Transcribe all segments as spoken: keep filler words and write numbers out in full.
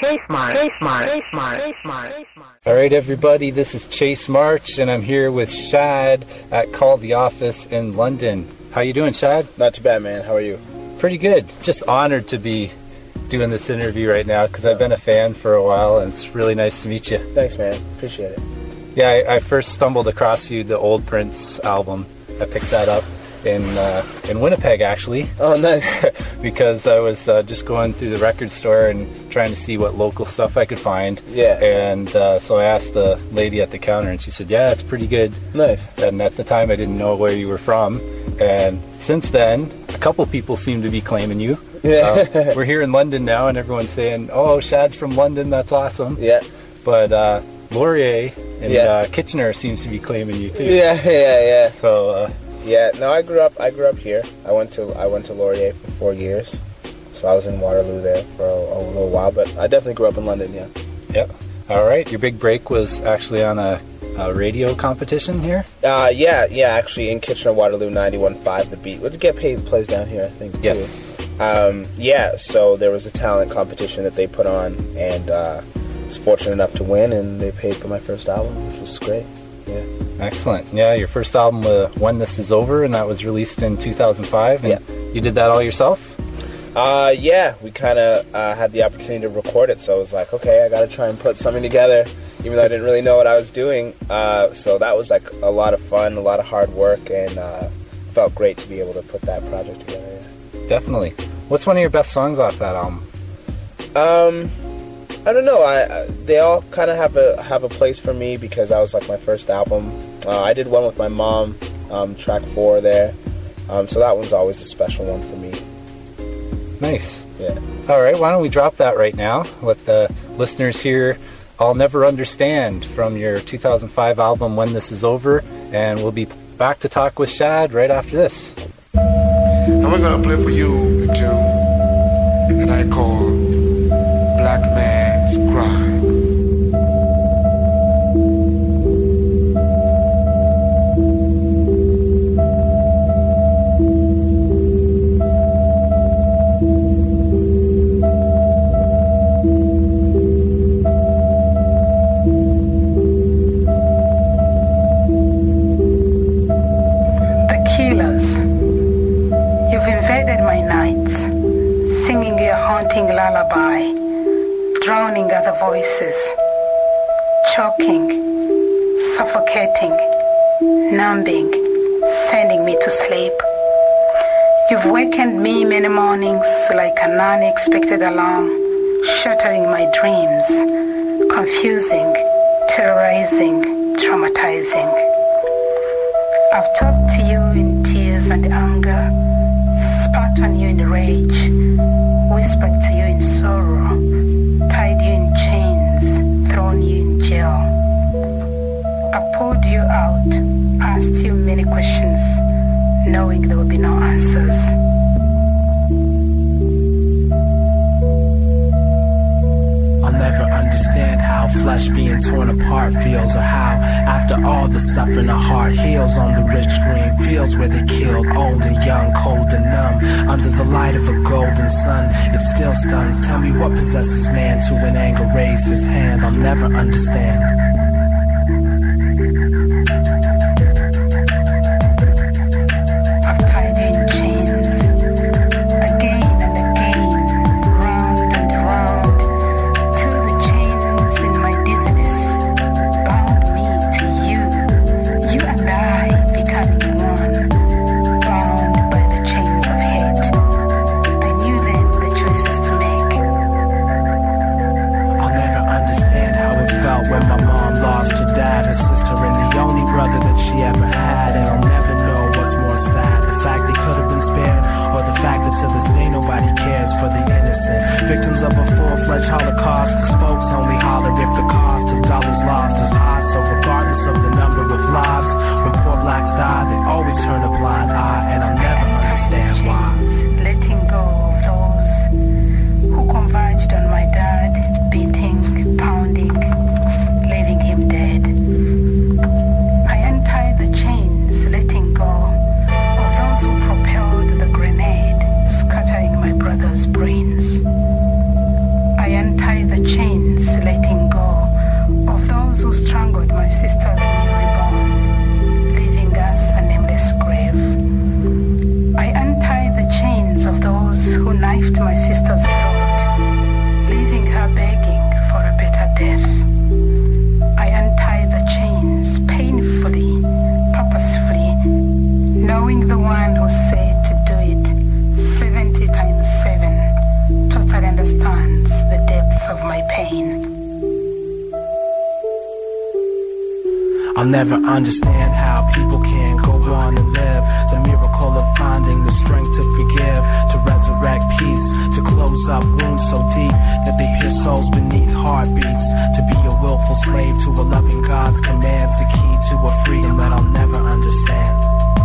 Chase March, Chase March, Chase March, Chase March. All right, everybody, this is Chase March, and I'm here with Shad at Call the Office in London. How you doing, Shad? Not too bad, man. How are you? Pretty good. Just honored to be doing this interview right now because I've been a fan for a while, and it's really nice to meet you. Thanks, man. Appreciate it. Yeah, I, I first stumbled across you, the Old Prince album. I picked that up in uh, in Winnipeg, actually. Oh, nice. Because I was uh, just going through the record store and trying to see what local stuff I could find. Yeah. And uh, so I asked the lady at the counter, and she said, yeah, it's pretty good. Nice. And at the time, I didn't know where you were from. And since then, a couple people seem to be claiming you. Yeah. Um, we're here in London now, and everyone's saying, oh, Shad's from London, that's awesome. Yeah. But uh, Laurier and Yeah. uh, Kitchener seems to be claiming you, too. Yeah, yeah, yeah. So... Uh, Yeah, no, I grew up. I grew up here. I went to I went to Laurier for four years, so I was in Waterloo there for a, a little while. But I definitely grew up in London. Yeah. Yep. All right. Your big break was actually on a, a radio competition here. Uh, yeah, yeah. Actually, in Kitchener, Waterloo, ninety-one point five, The Beat. Would get paid plays down here, I think. Too. Yes. Um, yeah. So there was a talent competition that they put on, and uh, I was fortunate enough to win, and they paid for my first album, which was great. Yeah. Excellent. Yeah, your first album, uh, When This Is Over, and that was released in two thousand five. And yeah. You did that all yourself? Uh, yeah, we kind of uh, had the opportunity to record it, so I was like, okay, I got to try and put something together, even though I didn't really know what I was doing. Uh, so that was like a lot of fun, a lot of hard work, and uh, felt great to be able to put that project together. Yeah. Definitely. What's one of your best songs off that album? Um... I don't know. I, I they all kind of have a have a place for me because that was like my first album. Uh, I did one with my mom, um, track four there. Um, so that one's always a special one for me. Nice. Yeah. All right. Why don't we drop that right now? Let the listeners hear "I'll Never Understand" from your two thousand five album "When This Is Over," and we'll be back to talk with Shad right after this. And we're gonna play for you a tune that I call Black Man's Cry. The killers, you've invaded my nights, singing your haunting lullaby, drowning other voices, choking, suffocating, numbing, sending me to sleep. You've wakened me many mornings like an unexpected alarm, shattering my dreams, confusing, terrorizing, traumatizing. I've talked to you in tears and anger, spat on you in rage, whispered to you in sorrow, tied you in chains, thrown you in jail. I poured you out, asked you many questions, knowing there would be no answers. I'll never understand how flesh being torn apart feels, or how, after all the suffering, a heart heals on the rich green fields where they killed old and young, cold and numb. Under the light of a golden sun, it still stuns. Tell me what possesses man to in anger raise his hand. I'll never understand. Victims of a full-fledged holocaust, cause folks only holler if the cost of dollars lost is high. So regardless of the number of lives, when poor blacks die, they always turn a blind eye, and I'll never understand why. Letting go of those who converged on my dad, beating, pounding, leaving him dead. I untied the chains, letting go of those who propelled the grenade, scattering my brother's brains. I untied I'll never understand how people can go on and live. The miracle of finding the strength to forgive, to resurrect peace, to close up wounds so deep that they pierce souls beneath heartbeats. To be a willful slave to a loving God's commands, the key to a freedom that I'll never understand.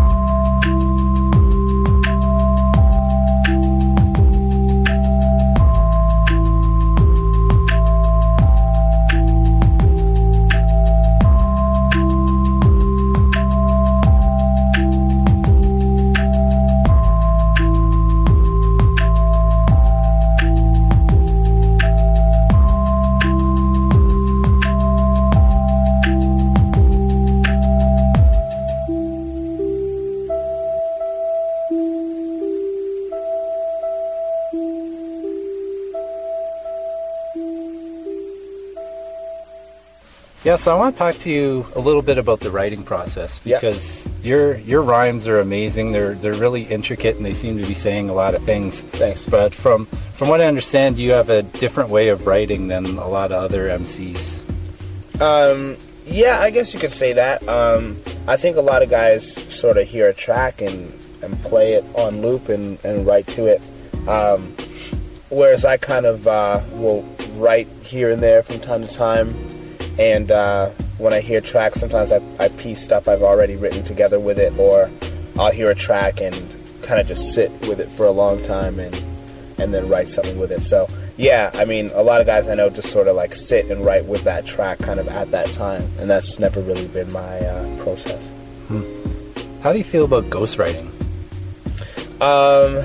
Yeah, so I want to talk to you a little bit about the writing process, because yeah. your your rhymes are amazing. They're they're really intricate, and they seem to be saying a lot of things. Thanks. But from from what I understand, you have a different way of writing than a lot of other M Cs. Um, yeah, I guess you could say that. Um, I think a lot of guys sort of hear a track and, and play it on loop and, and write to it. Um, whereas I kind of uh, will write here and there from time to time. And uh, when I hear tracks, sometimes I, I piece stuff I've already written together with it, or I'll hear a track and kind of just sit with it for a long time and and then write something with it. So, yeah, I mean, a lot of guys I know just sort of like sit and write with that track kind of at that time, and that's never really been my uh, process. Hmm. How do you feel about ghostwriting? Um,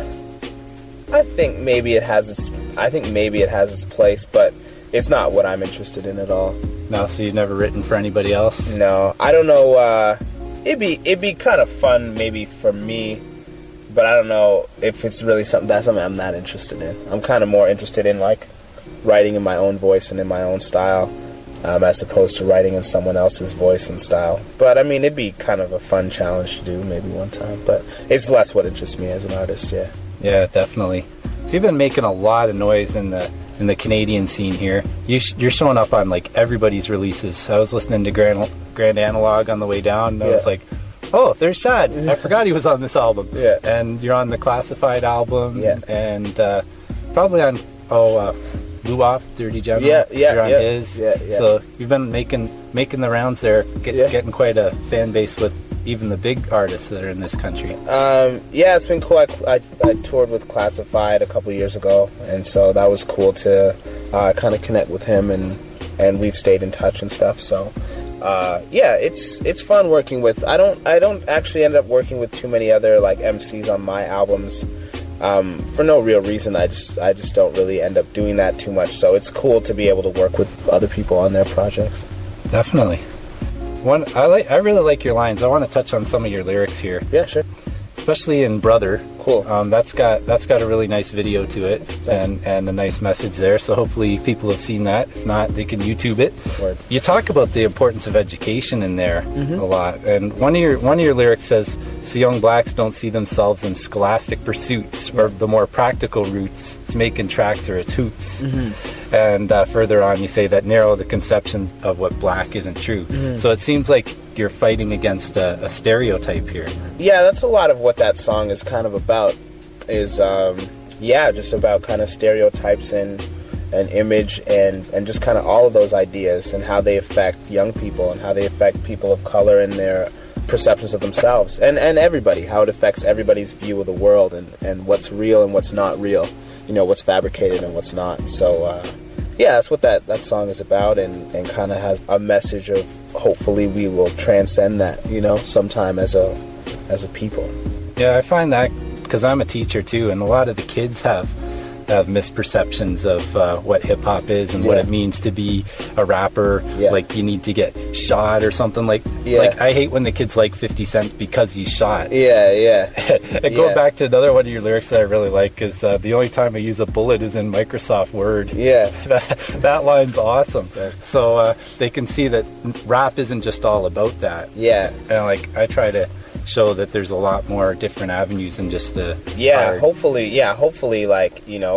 I think maybe it has its, I think maybe it has its place, but it's not what I'm interested in at all. No, so you've never written for anybody else? No, I don't know. Uh, it'd be it'd be kind of fun maybe for me, but I don't know if it's really something that's something I'm not interested in. I'm kind of more interested in like writing in my own voice and in my own style, um, as opposed to writing in someone else's voice and style. But I mean, it'd be kind of a fun challenge to do maybe one time. But it's less what interests me as an artist. Yeah. Yeah, definitely. So you've been making a lot of noise in the in the Canadian scene here. You sh- you're showing up on like everybody's releases. I was listening to Grand Grand Analog on the way down, and I yeah. was like, oh, there's Shad. I forgot he was on this album. Yeah. And you're on the Classified album. Yeah. And uh, probably on oh uh, Luop, Dirty General. Yeah, yeah, You're on yeah. his. Yeah, yeah. So you've been making making the rounds there, get, Yeah. getting quite a fan base with even the big artists that are in this country. Um, yeah, it's been cool. I, I, I toured with Classified a couple years ago, and so that was cool to uh, kind of connect with him, and and we've stayed in touch and stuff. So uh, yeah, it's it's fun working with. I don't I don't actually end up working with too many other like M Cs on my albums um, for no real reason. I just I just don't really end up doing that too much. So it's cool to be able to work with other people on their projects. Definitely. One, I like. I really like your lines. I want to touch on some of your lyrics here, Yeah, sure. especially in "Brother." Cool. Um, that's got that's got a really nice video to it, Nice. and and a nice message there. So hopefully people have seen that. If not, they can YouTube it. Word. You talk about the importance of education in there Mm-hmm. a lot, and one of your one of your lyrics says, "So young blacks don't see themselves in scholastic pursuits or the more practical routes. It's making tracks or it's hoops." Mm-hmm. And uh, further on, you say that narrow the conceptions of what black isn't true. Mm-hmm. So it seems like you're fighting against a, a stereotype here. Yeah, that's a lot of what that song is kind of about. Is um, yeah, just about kind of stereotypes and and image and and just kind of all of those ideas and how they affect young people and how they affect people of color and their perceptions of themselves and and everybody, how it affects everybody's view of the world and and what's real and what's not real. You know, what's fabricated and what's not. So uh, yeah, that's what that that song is about, and and kind of has a message of hopefully we will transcend that, you know, sometime as a as a people. Yeah, I find that because I'm a teacher too, and a lot of the kids have have misperceptions of uh, what hip hop is and what Yeah. it means to be a rapper. Yeah. Like you need to get shot or something. Like Yeah. like I hate when the kids like fifty Cent because he's shot. Yeah, yeah. And going Yeah. back to another one of your lyrics that I really like is uh, the only time I use a bullet is in Microsoft Word. Yeah. that, that line's awesome. So uh, they can see that rap isn't just all about that. Yeah. And like I try to show that there's a lot more different avenues than just the Yeah, art. hopefully, yeah, hopefully, like, you know,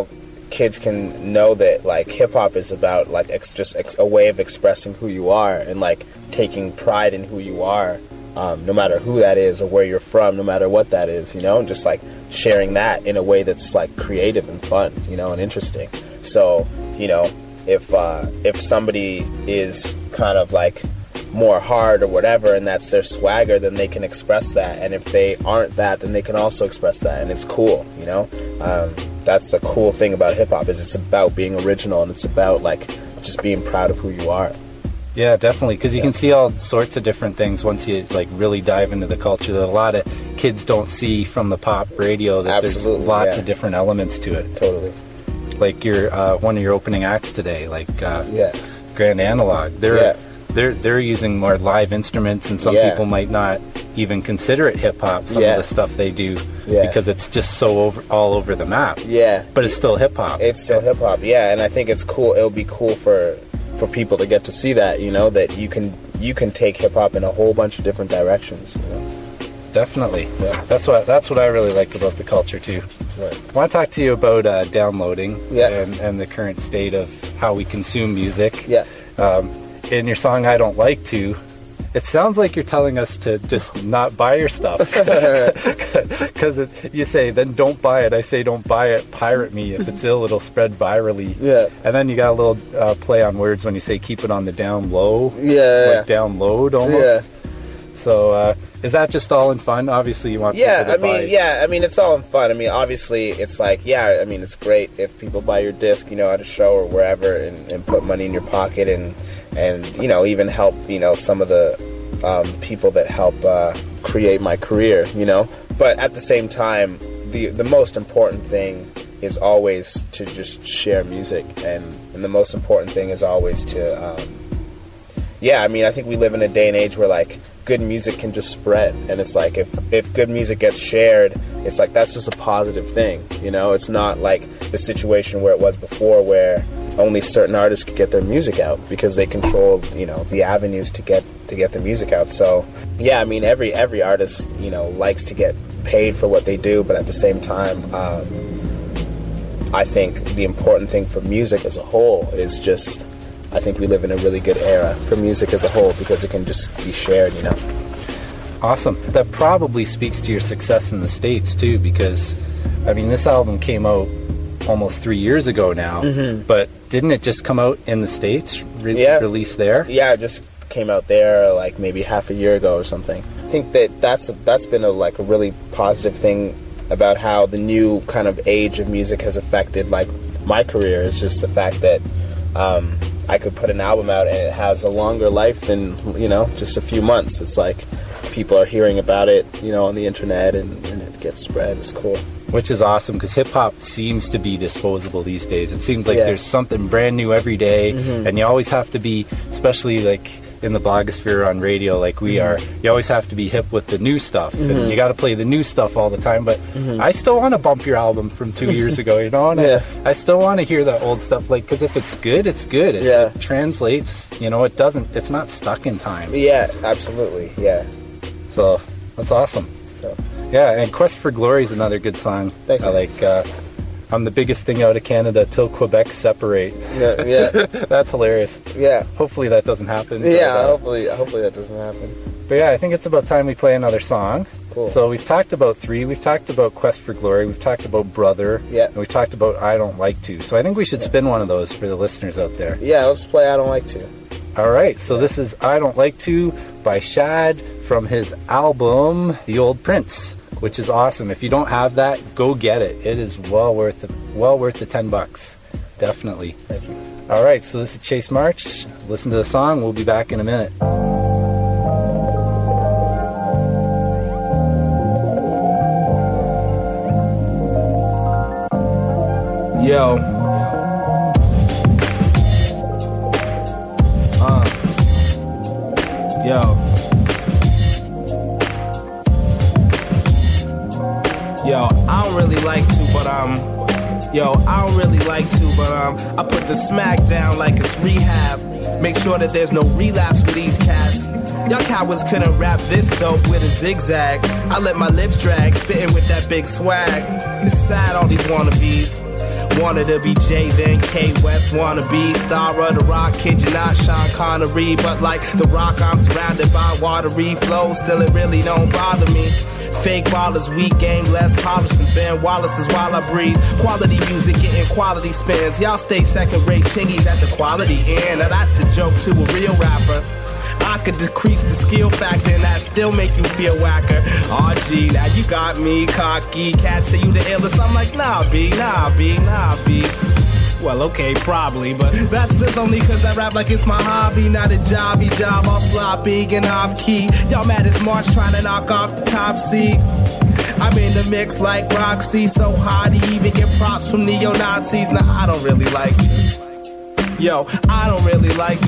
kids can know that like hip hop is about like ex- just ex- a way of expressing who you are and like taking pride in who you are, um, no matter who that is or where you're from, no matter what that is, you know, and just like sharing that in a way that's like creative and fun, you know, and interesting. So, you know, if uh, if somebody is kind of like more hard or whatever, and that's their swagger, then they can express that. And if they aren't that, then they can also express that, and it's cool, you know. Um, that's the cool thing about hip hop, is it's about being original, and it's about like just being proud of who you are. Yeah, definitely, because you yeah. can see all sorts of different things once you like really dive into the culture that a lot of kids don't see from the pop radio. That Absolutely, there's lots yeah. of different elements to it. Totally. Like your uh, one of your opening acts today, like uh, yeah. Grand Analog. They're yeah. they're they're using more live instruments, and some yeah. people might not even consider it hip hop. Some yeah. of the stuff they do yeah. because it's just so over all over the map. Yeah, but it's still hip hop. It's still hip hop. Yeah, and I think it's cool. It'll be cool for for people to get to see that. You know, that you can you can take hip hop in a whole bunch of different directions. You know? Definitely. Yeah. That's what that's what I really like about the culture too. Right. I want to talk to you about uh, downloading yeah. and, and the current state of how we consume music. Yeah. Um, in your song I Don't Like To, it sounds like you're telling us to just not buy your stuff. Because you say, then don't buy it. I say, don't buy it. Pirate me. If it's ill, it'll spread virally. Yeah. And then you got a little uh, play on words when you say keep it on the down low. Yeah. Like download almost. Yeah. So uh, is that just all in fun? Obviously you want yeah, people to I mean, buy. Yeah, I mean, it's all in fun. I mean, obviously it's like, yeah, I mean, it's great if people buy your disc, you know, at a show or wherever and, and put money in your pocket and, and, you know, even help, you know, some of the um, people that help uh, create my career, you know. But at the same time, the the most important thing is always to just share music. And, and the most important thing is always to, um, yeah, I mean, I think we live in a day and age where, like, good music can just spread, and it's like if, if good music gets shared, it's like that's just a positive thing, you know. It's not like the situation where it was before where only certain artists could get their music out because they controlled, you know, the avenues to get to get the music out. So yeah, I mean, every every artist, you know, likes to get paid for what they do, but at the same time, um, I think the important thing for music as a whole is just, I think we live in a really good era for music as a whole because it can just be shared, you know. Awesome. That probably speaks to your success in the States too, because I mean, this album came out almost three years ago now, mm-hmm. but didn't it just come out in the States, re- yeah. released there? Yeah, it just came out there like maybe half a year ago or something. I think that that's, that's been a, like a really positive thing about how the new kind of age of music has affected like my career. It's just the fact that um, I could put an album out and it has a longer life than, you know, just a few months. It's like people are hearing about it, you know, on the internet, and, and it gets spread. It's cool. Which is awesome, because hip-hop seems to be disposable these days. It seems like yeah. there's something brand new every day, mm-hmm. and you always have to be, especially like in the blogosphere on radio like we mm-hmm. are, you always have to be hip with the new stuff, mm-hmm. and you got to play the new stuff all the time. But mm-hmm. I still want to bump your album from two years ago, you know, and yeah. I, I still want to hear that old stuff, like, because if it's good, it's good. It, yeah. it translates, you know, it doesn't, it's not stuck in time. Yeah, absolutely, yeah. So, that's awesome. So. Yeah, and Quest for Glory is another good song. Thanks, I like, uh, I'm the biggest thing out of Canada till Quebec separate. Yeah, yeah. That's hilarious. Yeah. Hopefully that doesn't happen. Yeah, but, uh, hopefully hopefully that doesn't happen. But yeah, I think it's about time we play another song. Cool. So we've talked about Three, we've talked about Quest for Glory, we've talked about Brother, yeah. and we've talked about I Don't Like To. So I think we should yeah. spin one of those for the listeners out there. Yeah, let's play I Don't Like To. All right, so yeah. this is I Don't Like To by Shad from his album The Old Prince, which is awesome. If you don't have that, go get it. It is well worth the, well worth the ten bucks. Definitely. Thank you. All right, so this is Chase March. Listen to the song. We'll be back in a minute. Yo. Uh. Yo. Yo, I don't really like to, but um, yo, I don't really like to, but um, I put the smack down like it's rehab. Make sure that there's no relapse with these cats. Y'all cowards couldn't rap this dope with a zigzag. I let my lips drag, spitting with that big swag. It's sad, all these wannabes. Wanted to be Jay, then K West, wanna be star of the rock. Kid, you're not Sean Connery, but like the rock, I'm surrounded by watery flows. Still, it really don't bother me. Fake ballers, weak game, less polished than Ben Wallace's while I breathe. Quality music, getting quality spins. Y'all stay second-rate chingies at the quality end. Now that's a joke to a real rapper. I could decrease the skill factor and that still make you feel whacker. R G, now you got me cocky. Cats say you the illest. I'm like, nah, B, nah, B, nah, B. Well, okay, probably, but that's just only cause I rap like it's my hobby, not a jobby job, all sloppy and off-key. Y'all mad as March trying to knock off the top seat. I'm in the mix like Roxy, so hard to even get props from neo-Nazis. Nah, I don't really like to. Yo, I don't really like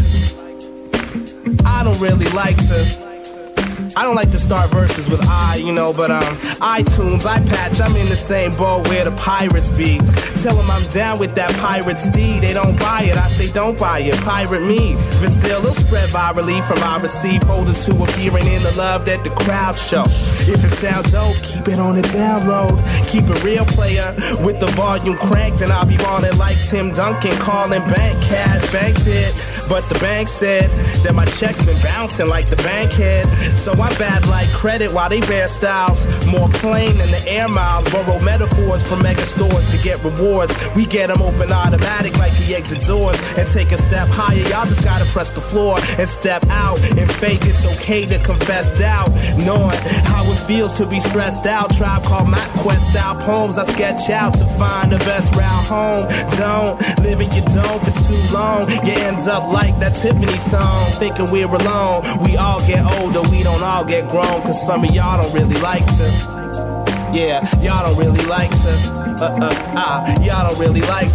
to. I don't really like to. I don't like to start verses with I, you know, but um, iTunes, iPatch, I'm in the same boat where the pirates be. Tell them I'm down with that pirate steed. They don't buy it, I say don't buy it, pirate me. But still, it'll spread virally from I receive folders to appearing in the love that the crowd show. If it sounds dope, keep it on the download. Keep it real, player, with the volume cranked, and I'll be on it like Tim Duncan, calling bank cash, banked it. But the bank said that my check's been bouncing like the bank head. So I'm bad like credit while they bear styles. More plain than the air miles. Borrow metaphors from mega stores to get rewards. We get them open automatic like the exit doors. And take a step higher, y'all just gotta press the floor and step out. In faith, it's okay to confess doubt. Knowing how it feels to be stressed out. Tribe called Matt Quest style poems I sketch out to find the best route home. Don't live in your dome for too long. You end up like that Tiffany song, thinking we're alone. We all get older, we don't all get grown, cause some of y'all don't really like to. Yeah, y'all don't really like to. Uh, uh, ah, y'all don't really like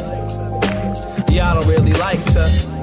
to. Y'all don't really like to.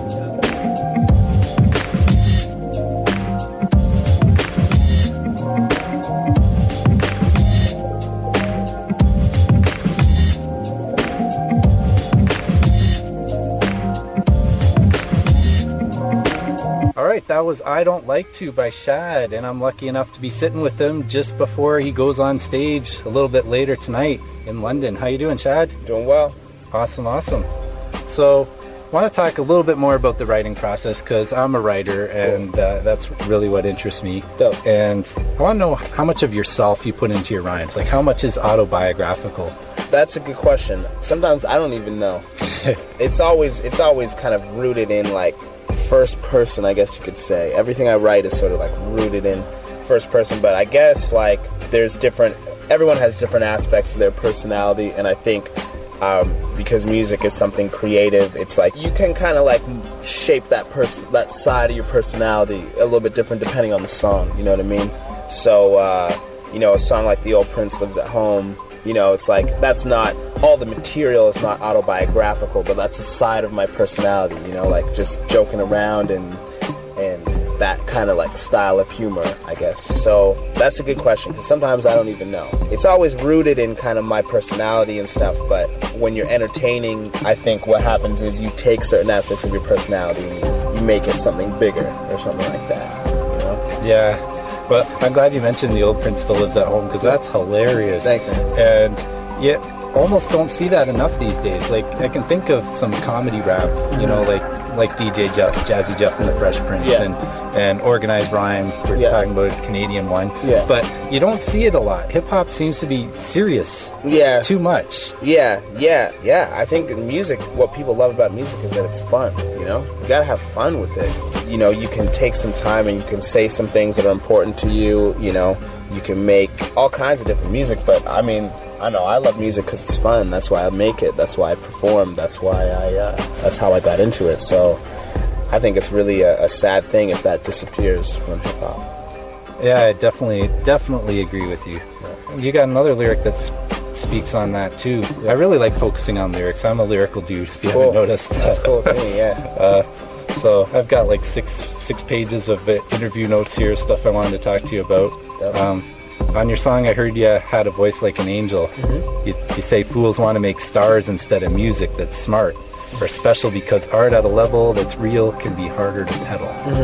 Alright, that was I Don't Like To by Shad, and I'm lucky enough to be sitting with him just before he goes on stage a little bit later tonight in London. How you doing, Shad? Doing well. Awesome, awesome. So, I want to talk a little bit more about the writing process, because I'm a writer, and uh, that's really what interests me. Dope. And I want to know how much of yourself you put into your rhymes. Like, how much is autobiographical? That's a good question. Sometimes I don't even know. It's always it's always kind of rooted in like first person, I guess you could say. Everything I write is sort of like rooted in first person, but I guess like there's different, everyone has different aspects of their personality, and I think um, because music is something creative, it's like you can kind of like shape that person, that side of your personality a little bit different depending on the song, you know what I mean? So, uh, you know, a song like The Old Prince Lives at Home, you know, it's like, that's not, all the material is not autobiographical, but that's a side of my personality, you know, like just joking around and and that kind of like style of humor, I guess. So that's a good question, because sometimes I don't even know. It's always rooted in kind of my personality and stuff, but when you're entertaining, I think what happens is you take certain aspects of your personality and you, you make it something bigger or something like that, you know? Yeah. But I'm glad you mentioned The Old Prince Still Lives at Home, because that's hilarious. Thanks, man. And you almost don't see that enough these days. Like, I can think of some comedy rap, you know, like like D J Jeff, Jazzy Jeff and the Fresh Prince, yeah. and, and Organized Rhyme, we're yeah. talking about a Canadian one. Yeah. But you don't see it a lot. Hip-hop seems to be serious. Yeah. Too much. Yeah, yeah, yeah. I think music, what people love about music is that it's fun, you know? You gotta have fun with it. You know, you can take some time and you can say some things that are important to you, you know? You can make all kinds of different music, but I mean, I know I love music because it's fun. That's why I make it. That's why I perform. That's why I, uh, that's how I got into it. So I think it's really a, a sad thing if that disappears from hip-hop. Yeah, I definitely, definitely agree with you. You got another lyric that speaks on that too. I really like focusing on lyrics. I'm a lyrical dude, if you cool. haven't noticed. That's cool with me, yeah. Uh, so I've got like six six pages of interview notes here, stuff I wanted to talk to you about. Um, on your song, I heard you had a voice like an angel. Mm-hmm. You, you say fools want to make stars instead of music that's smart or special, because art at a level that's real can be harder to peddle. Mm-hmm.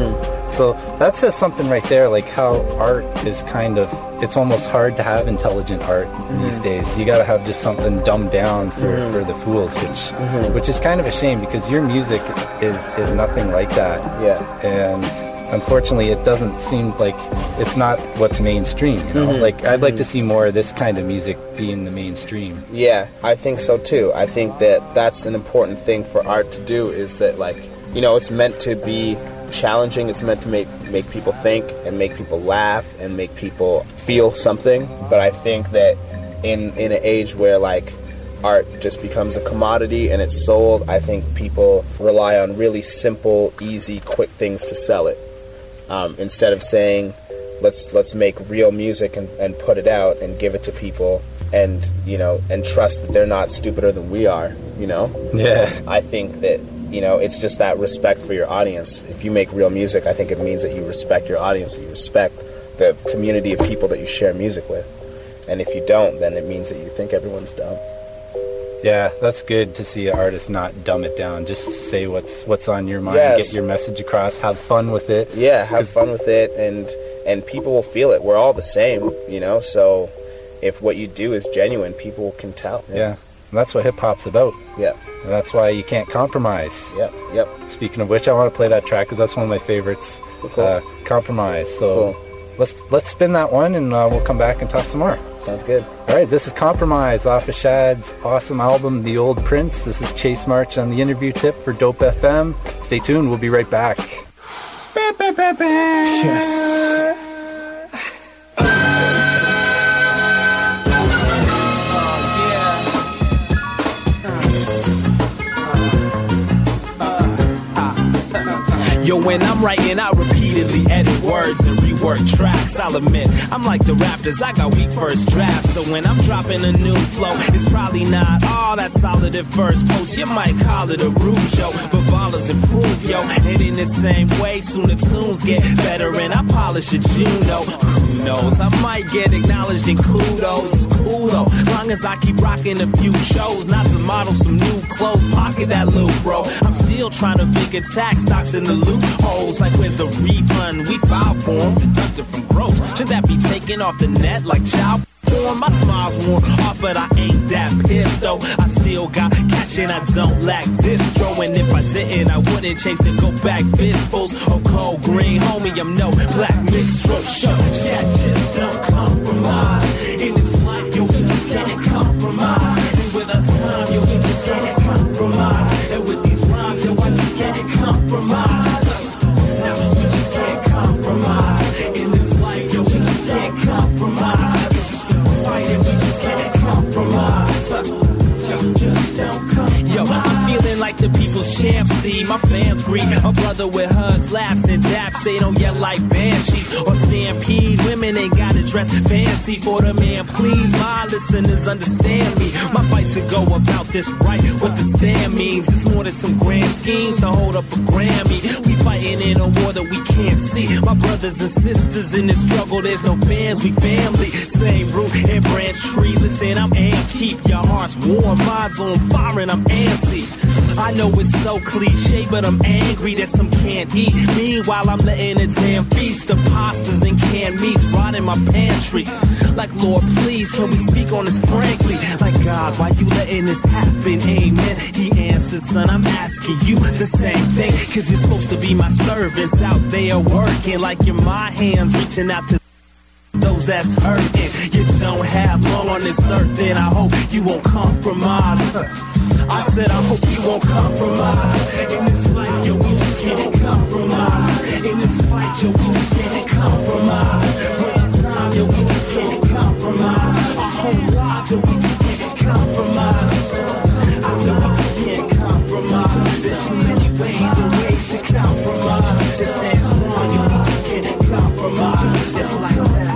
So that says something right there, like how art is kind of, it's almost hard to have intelligent art mm-hmm. these days. You got to have just something dumbed down for, mm-hmm. for the fools, which mm-hmm. which is kind of a shame because your music is, is nothing like that. Yeah. And unfortunately, it doesn't seem like it's not what's mainstream, you know? Mm-hmm. Like, I'd like to see more of this kind of music be in the mainstream. Yeah, I think so too. I think that that's an important thing for art to do is that, like, you know, it's meant to be challenging. It's meant to make make people think and make people laugh and make people feel something. But I think that in in an age where like art just becomes a commodity and it's sold, I think people rely on really simple, easy, quick things to sell it. Um, instead of saying, let's let's make real music and, and put it out and give it to people and, you know, and trust that they're not stupider than we are, you know? Yeah. I think that, you know, it's just that respect for your audience. If you make real music, I think it means that you respect your audience, that you respect the community of people that you share music with. And if you don't, then it means that you think everyone's dumb. Yeah, that's good to see an artist not dumb it down. Just say what's what's on your mind, yes. Get your message across, have fun with it. Yeah, have fun with it, and and people will feel it. We're all the same, you know, so if what you do is genuine, people can tell. Yeah, yeah. And that's what hip-hop's about. Yeah. And that's why you can't compromise. Yep, yep. Speaking of which, I want to play that track because that's one of my favorites. Cool. Uh, Compromise. So cool. let's let's spin that one, and uh, we'll come back and talk some more. Sounds good. All right, this is Compromise off of Shad's awesome album, The Old Prince. This is Chase March on the interview tip for Dope F M. Stay tuned. We'll be right back. Yes. Yo, when I'm writing, I repeatedly edit words and rework tracks. I'll admit, I'm like the Raptors, I got weak first drafts. So when I'm dropping a new flow, it's probably not all that solid at first post. You might call it a ruse, yo, but ballers improve, yo. And in the same way, soon the tunes get better and I polish it, you know. Who knows, I might get acknowledged in kudos. It's cool though, long as I keep rocking a few shows. Not to model some new clothes, pocket that loot, bro. I'm still trying to figure tax stocks in the loopholes. Like where's the refund? We filed for them, deducted from gross. Should that be taken off the net like child porn? My smile's worn off, but I ain't that pissed though. I still got cash and I don't lack distro. And if I didn't, I wouldn't change to go back Bisfos or cold green. Homie, I'm no black minstrel show. Shit just don't compromise. In this life, yo, we just can't compromise. And with our time, yo, we just can't compromise. And with these rhymes, yo, we just can't compromise. Now, we just can't compromise. In this life, yo, we just can't compromise. It's a fight and we just can't compromise. Yo, just don't compromise. Yo, I'm feeling like the people's champ. See, my fans greet a brother with hugs, laughs, and daps. They don't yell like banshees or stampede. Women ain't gotta dress fancy for the man. Please, my listeners understand me. My fight to go about this right. What the stand means, it's more than some grand schemes to hold up a Grammy. We fighting in a war that we can't see. My brothers and sisters in this struggle, there's no fans, we family. Same root and branch tree. Listen, I'm amped. Keep your hearts warm, minds on fire, and I'm antsy. I know it's so cliche, but I'm angry that some can't eat. Meanwhile, I'm letting a damn feast of pastas and canned meats rot in my pantry. Like, Lord, please, can we speak on this frankly? Like, God, why you letting this happen? Amen. He answers, son, I'm asking you the same thing. Cause you're supposed to be my servants out there working. Like you're my hands reaching out to those that's hurting. You don't have long on this earth, and I hope you won't compromise. I said I hope you won't compromise. In this life, yo, we just can't compromise. In this fight, yo, we just can't compromise. One time, yo, we just can't compromise. Our whole lives, yo, we just can't compromise. I said we just can't compromise. There's so many ways and ways to compromise. Just stand strong, yo, we just can't compromise. It's like that.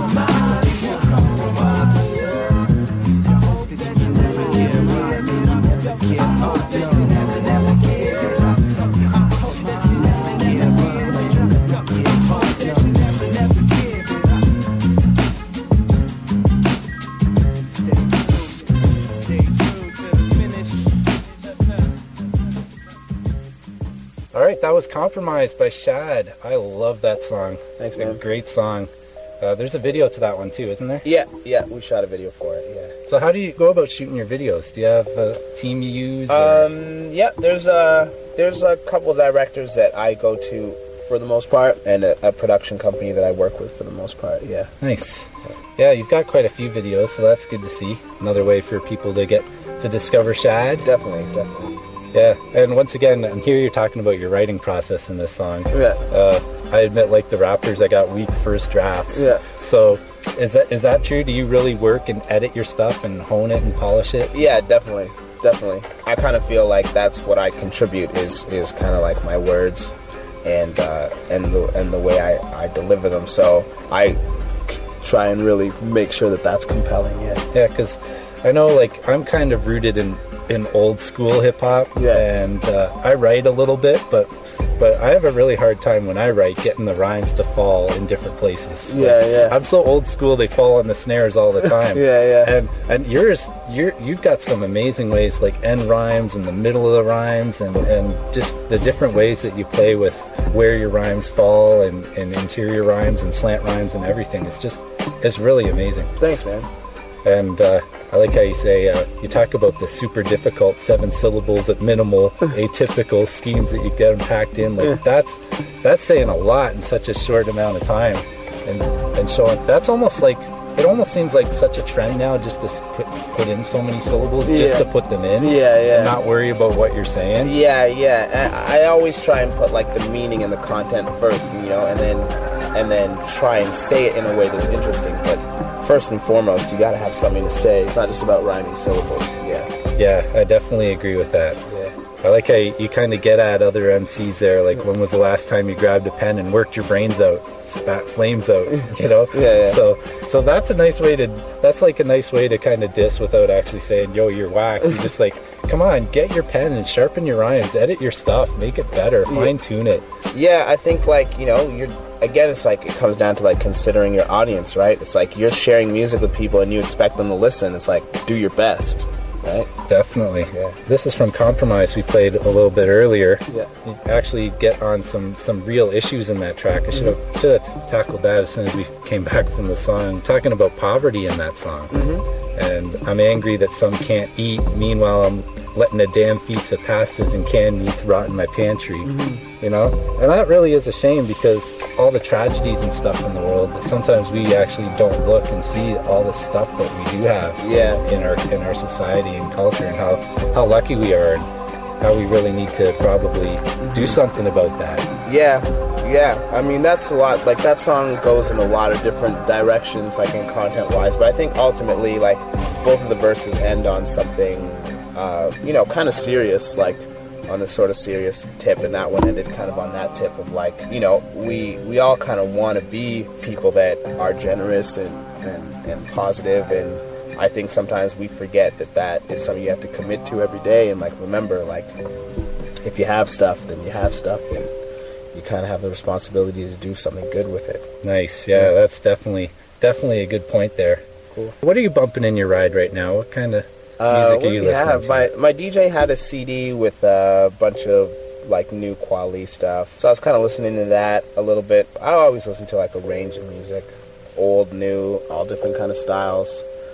All right, that was Compromise by Shad. I love that song. Thanks, It's man. a great song. Uh, there's a video to that one too, isn't there? Yeah, yeah, we shot a video for it, yeah. So how do you go about shooting your videos? Do you have a team you use? Or? Um, yeah, there's a, there's a couple of directors that I go to for the most part, and a, a production company that I work with for the most part, yeah. Nice. Yeah, you've got quite a few videos, so that's good to see. Another way for people to get to discover Shad. Definitely, definitely. Yeah, and once again, and here you're talking about your writing process in this song. Yeah. Uh, I admit, like the rappers, I got weak first drafts. Yeah. So, is that is that true? Do you really work and edit your stuff and hone it and polish it? Yeah, definitely, definitely. I kind of feel like that's what I contribute is is kind of like my words, and uh, and the and the way I, I deliver them. So I try and really make sure that that's compelling. Yeah. Yeah, because I know, like, I'm kind of rooted in in old school hip hop, Yeah. and uh, I write a little bit, but but I have a really hard time when I write getting the rhymes to fall in different places. Yeah, Like, yeah. I'm so old school; they fall on the snares all the time. Yeah, yeah. And and yours, you're you've got some amazing ways, like end rhymes in the middle of the rhymes, and and just the different ways that you play with where your rhymes fall, and and interior rhymes and slant rhymes and everything. It's just it's really amazing. Thanks, man. And uh, I like how you say, uh, you talk about the super difficult seven syllables at minimal, atypical schemes that you get them packed in. Like, that's that's saying a lot in such a short amount of time. And and showing, that's almost like, it almost seems like such a trend now just to put, put in so many syllables, just Yeah. to put them in. Yeah, yeah. And not worry about what you're saying. Yeah, yeah. I, I always try and put like the meaning and the content first, you know, and then and then try and say it in a way that's interesting. But first and foremost, you got to have something to say. It's not just about rhyming syllables. Yeah. Yeah, I definitely agree with that. Yeah. I like how you, you kind of get at other M Cs there. Like, when was the last time you grabbed a pen and worked your brains out, spat flames out? You know. Yeah, yeah. So, so that's a nice way to. That's like a nice way to kind of diss without actually saying, "Yo, you're whack." You just like, come on, get your pen and sharpen your rhymes, edit your stuff, make it better, fine tune it. Yeah, I think like, you know, you're again, it's like it comes down to like considering your audience, right? It's like you're sharing music with people and you expect them to listen. It's like, do your best, right? Definitely. Yeah. This is from Compromise we played a little bit earlier. Yeah. You actually get on some, some real issues in that track. I should have should have t- tackled that as soon as we came back from the song. Talking about poverty in that song. Mm-hmm. And I'm angry that some can't eat. Meanwhile, I'm letting a damn feast of pastas and canned meats rot in my pantry. Mm-hmm. You know? And that really is a shame, because all the tragedies and stuff in the world, that sometimes we actually don't look and see all the stuff that we do have Yeah. in our in our society and culture, and how, how lucky we are, and how we really need to probably do something about that. Yeah, yeah. I mean, that's a lot. Like, that song goes in a lot of different directions, like in content-wise. But I think ultimately, like, both of the verses end on something, uh, you know, kind of serious, like on a sort of serious tip. And that one ended kind of on that tip of like, you know, we we all kind of want to be people that are generous and, and, and positive. And I think sometimes we forget that that is something you have to commit to every day. And like, remember, like, if you have stuff, then you have stuff, and you kind of have the responsibility to do something good with it. Nice. Yeah, that's definitely definitely a good point there. Cool. What are you bumping in your ride right now? What kind of Uh, music what are you do we listening have? to? My, my D J had a C D with a bunch of like new quality stuff. So I was kind of listening to that a little bit. I always listen to like a range of music, old, new, all different kind of styles.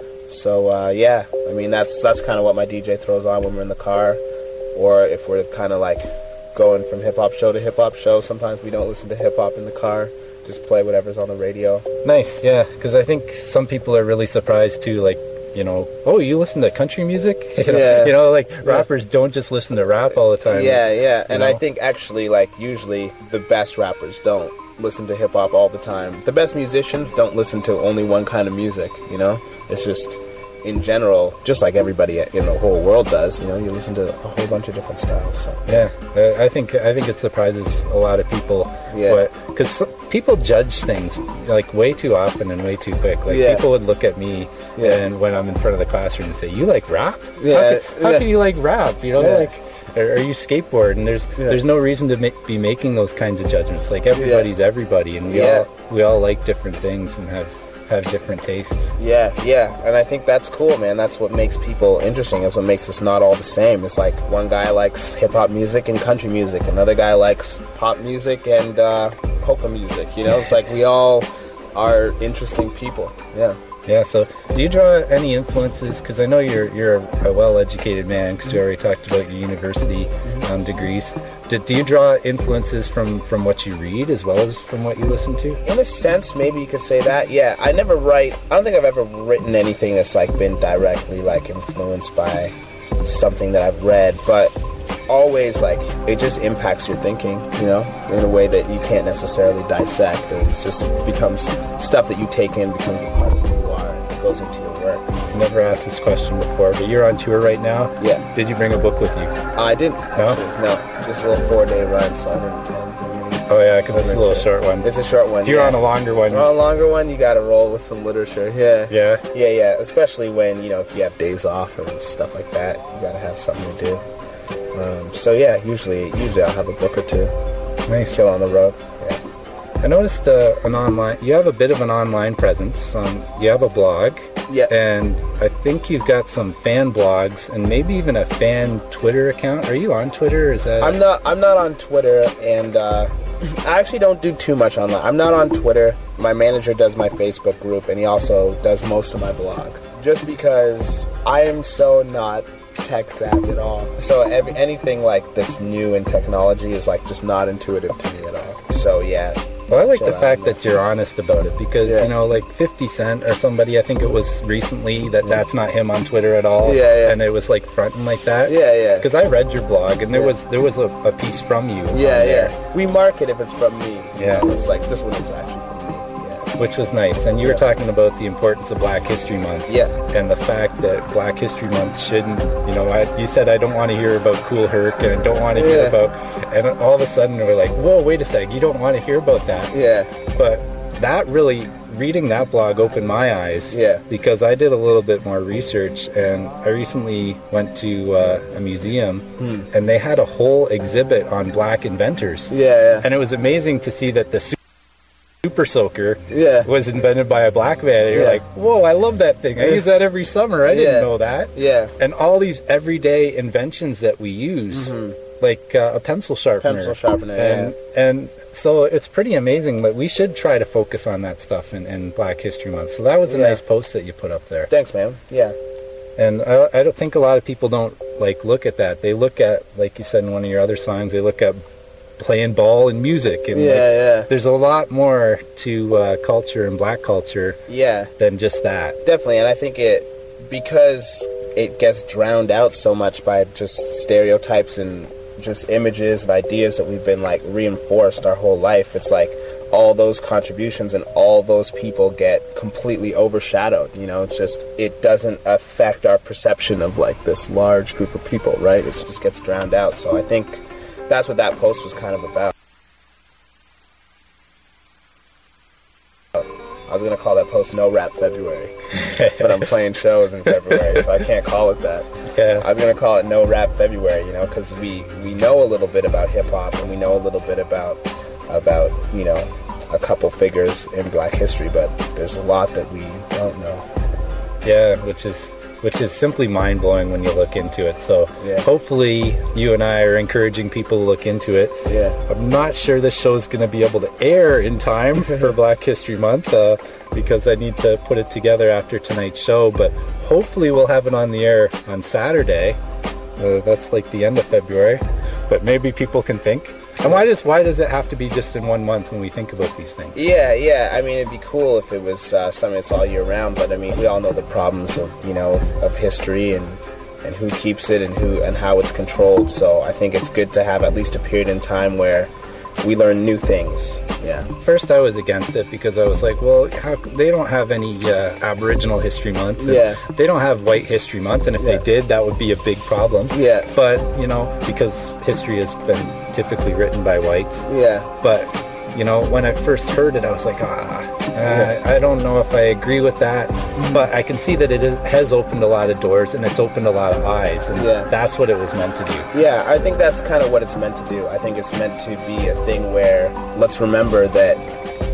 So uh, yeah, I mean that's that's kind of what my D J throws on when we're in the car, or if we're kind of like going from hip hop show to hip hop show. Sometimes we don't listen to hip hop in the car. Just play whatever's on the radio. Nice, yeah, because I think some people are really surprised too, like, you know, oh, you listen to country music? you, know, Yeah. you know, like, rappers don't just listen to rap all the time. Yeah, yeah, and know? I think actually, like, usually the best rappers don't listen to hip hop all the time. The best musicians don't listen to only one kind of music, you know? It's just, in general, just like everybody in the whole world does, you know, you listen to a whole bunch of different styles. So. Yeah, I I think I think it surprises a lot of people. Yeah. Because people judge things like way too often and way too quick. Like, Yeah. people would look at me Yeah. and when I'm in front of the classroom and say, "You like rap? Yeah, How, can, how yeah. can you like rap? You know, Yeah. like." Or, or you skateboard, and there's Yeah. there's no reason to make, be making those kinds of judgments. Like, everybody's everybody, and we Yeah. all we all like different things and have have different tastes. Yeah, yeah, and I think that's cool, man. That's what makes people interesting. That's what makes us not all the same. It's like one guy likes hip-hop music and country music. Another guy likes pop music and uh, polka music, you know? It's like we all are interesting people, yeah. Yeah, so do you draw any influences? Because I know you're you're a well-educated man, because you already talked about your university um, degrees. Do, do you draw influences from, from what you read as well as from what you listen to? In a sense, maybe you could say that, yeah. I never write, I don't think I've ever written anything that's like been directly like influenced by something that I've read, but always like it just impacts your thinking, you know, in a way that you can't necessarily dissect. It just becomes stuff that you take in, becomes a part of who you are, and it goes into your work. I never asked this question before, but you're on tour right now. Yeah. Did you bring a book with you? I didn't. No? Actually, no. Just a little four-day run, so I didn't. I didn't really Oh yeah, because it's a little short one. It's a short one. If you're yeah. on a longer one. If you're on a longer one, you gotta roll with some literature. Yeah. Yeah. Yeah, yeah. Especially when, you know, if you have days off or stuff like that, you gotta have something to do. Um, so yeah, usually usually I'll have a book or two. Nice. Chill on the road. Yeah. I noticed uh, an online. You have a bit of an online presence. Um, you have a blog. Yeah. And I think you've got some fan blogs and maybe even a fan Twitter account. Are you on Twitter? Is that? I'm not. I'm not on Twitter, and uh, I actually don't do too much online. I'm not on Twitter. My manager does my Facebook group, and he also does most of my blog. Just because I am so not tech savvy at all. So every, anything like that's new in technology is like just not intuitive to me at all. So yeah. Well, I like the fact that you're honest about it because, yeah. you know, like fifty Cent or somebody, I think it was recently that that's not him on Twitter at all. Yeah, yeah. And it was like fronting like that. Yeah, yeah. Because I read your blog and there yeah. was there was a, a piece from you. Yeah, yeah. We mark it if it's from me. Yeah. Know? It's like, this one is actually from me. Yeah. Which was nice. And you were talking about the importance of Black History Month. Yeah. And the fact that Black History Month shouldn't, you know, I, you said I don't want to hear about Cool Herc and I don't want to hear yeah. about, and all of a sudden we're like, whoa, wait a sec, you don't want to hear about that. Yeah. But that really, reading that blog opened my eyes. Yeah. Because I did a little bit more research and I recently went to uh, a museum hmm. and they had a whole exhibit on Black inventors. Yeah, yeah. And it was amazing to see that the Super Soaker yeah. was invented by a black man. And you're yeah. like, whoa, I love that thing. I use that every summer. I didn't yeah. know that. Yeah. And all these everyday inventions that we use, mm-hmm. like uh, a pencil sharpener. Pencil sharpener, and, yeah. And so it's pretty amazing, but we should try to focus on that stuff in, in Black History Month. So that was a yeah. nice post that you put up there. Thanks, man. Yeah. And I, I don't think a lot of people don't like look at that. They look at, like you said in one of your other songs, they look at playing ball and music, and yeah, like, yeah. there's a lot more to uh, culture and black culture yeah. than just that. Definitely, and I think it, because it gets drowned out so much by just stereotypes and just images and ideas that we've been like reinforced our whole life, it's like all those contributions and all those people get completely overshadowed, you know. It's just, it doesn't affect our perception of like this large group of people, right? It just gets drowned out. So I think that's what that post was kind of about. I was going to call that post No Rap February, but I'm playing shows in February, so I can't call it that. Yeah. I was going to call it No Rap February, you know, because we, we know a little bit about hip-hop, and we know a little bit about, about, you know, a couple figures in Black history, but there's a lot that we don't know. Yeah, which is which is simply mind-blowing when you look into it. So yeah. hopefully you and I are encouraging people to look into it. Yeah. I'm not sure this show is going to be able to air in time for Black History Month uh, because I need to put it together after tonight's show, but hopefully we'll have it on the air on Saturday. Uh, that's like the end of February, but maybe people can think. And why does why does it have to be just in one month when we think about these things? Yeah, yeah. I mean, it'd be cool if it was uh, something that's all year round. But I mean, we all know the problems of you know of, of history and and who keeps it and who and how it's controlled. So I think it's good to have at least a period in time where we learn new things. Yeah. First, I was against it because I was like, well, how, they don't have any uh, Aboriginal History Month. And yeah. They don't have White History Month, and if yeah. they did, that would be a big problem. Yeah. But you know, because history has been typically written by whites. Yeah. But you know, when I first heard it, I was like, ah, yeah. I, I don't know if I agree with that. Mm-hmm. But I can see that it is, has opened a lot of doors and it's opened a lot of eyes, and yeah. that's what it was meant to do. Yeah, I think that's kind of what it's meant to do. I think it's meant to be a thing where let's remember that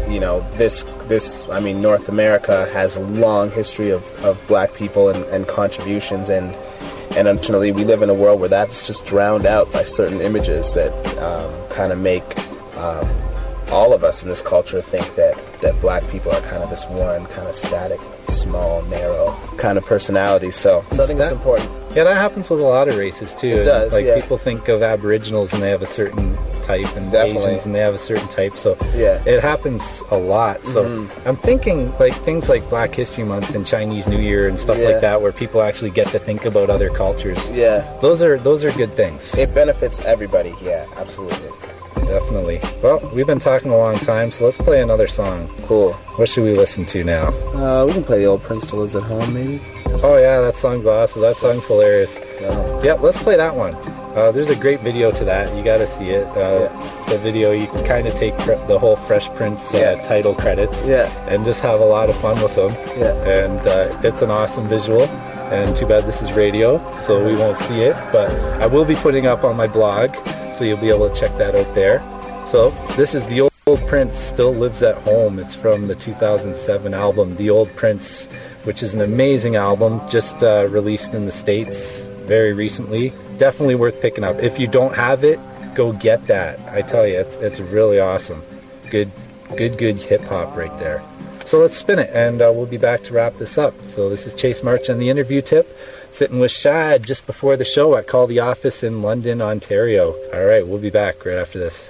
you know, this, this, I mean, North America has a long history of, of black people and, and contributions, and and unfortunately we live in a world where that's just drowned out by certain images that um, kind of make um, all of us in this culture think that, that black people are kind of this one kind of static, small, narrow kind of personality. So, so I think it's important. Yeah, that happens with a lot of races too. It does, Like yeah. people think of Aboriginals and they have a certain type, and Definitely. Asians and they have a certain type. So Yeah. it happens a lot. So Mm-hmm. I'm thinking like things like Black History Month and Chinese New Year and stuff Yeah. like that, where people actually get to think about other cultures. Yeah, Those are those are good things. it benefits everybody. Yeah, absolutely. Definitely. Well, we've been talking a long time, so let's play another song. Cool. What should we listen to now? Uh, we can play the old Prince Still Lives at Home, maybe. Oh yeah, that song's awesome. That song's hilarious. No. Yep, let's play that one. Uh, there's a great video to that. You got to see it. Uh, The video, you can kind of take fre- the whole Fresh Prince uh, Yeah. title credits Yeah. and just have a lot of fun with them. Yeah. And uh, it's an awesome visual. And too bad this is radio, so we won't see it. But I will be putting up on my blog, so you'll be able to check that out there. So this is The Old Prince Still Lives at Home. It's from the two thousand seven album, The Old Prince, which is an amazing album, just uh, released in the States very recently. Definitely worth picking up. If you don't have it, go get that. I tell you, it's, it's really awesome. Good, good, good hip-hop right there. So let's spin it, and uh, we'll be back to wrap this up. So this is Chase March on the interview tip, sitting with Shad just before the show at Call the Office in London, Ontario. All right, we'll be back right after this.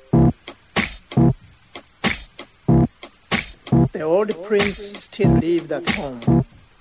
The old prince still lived at home.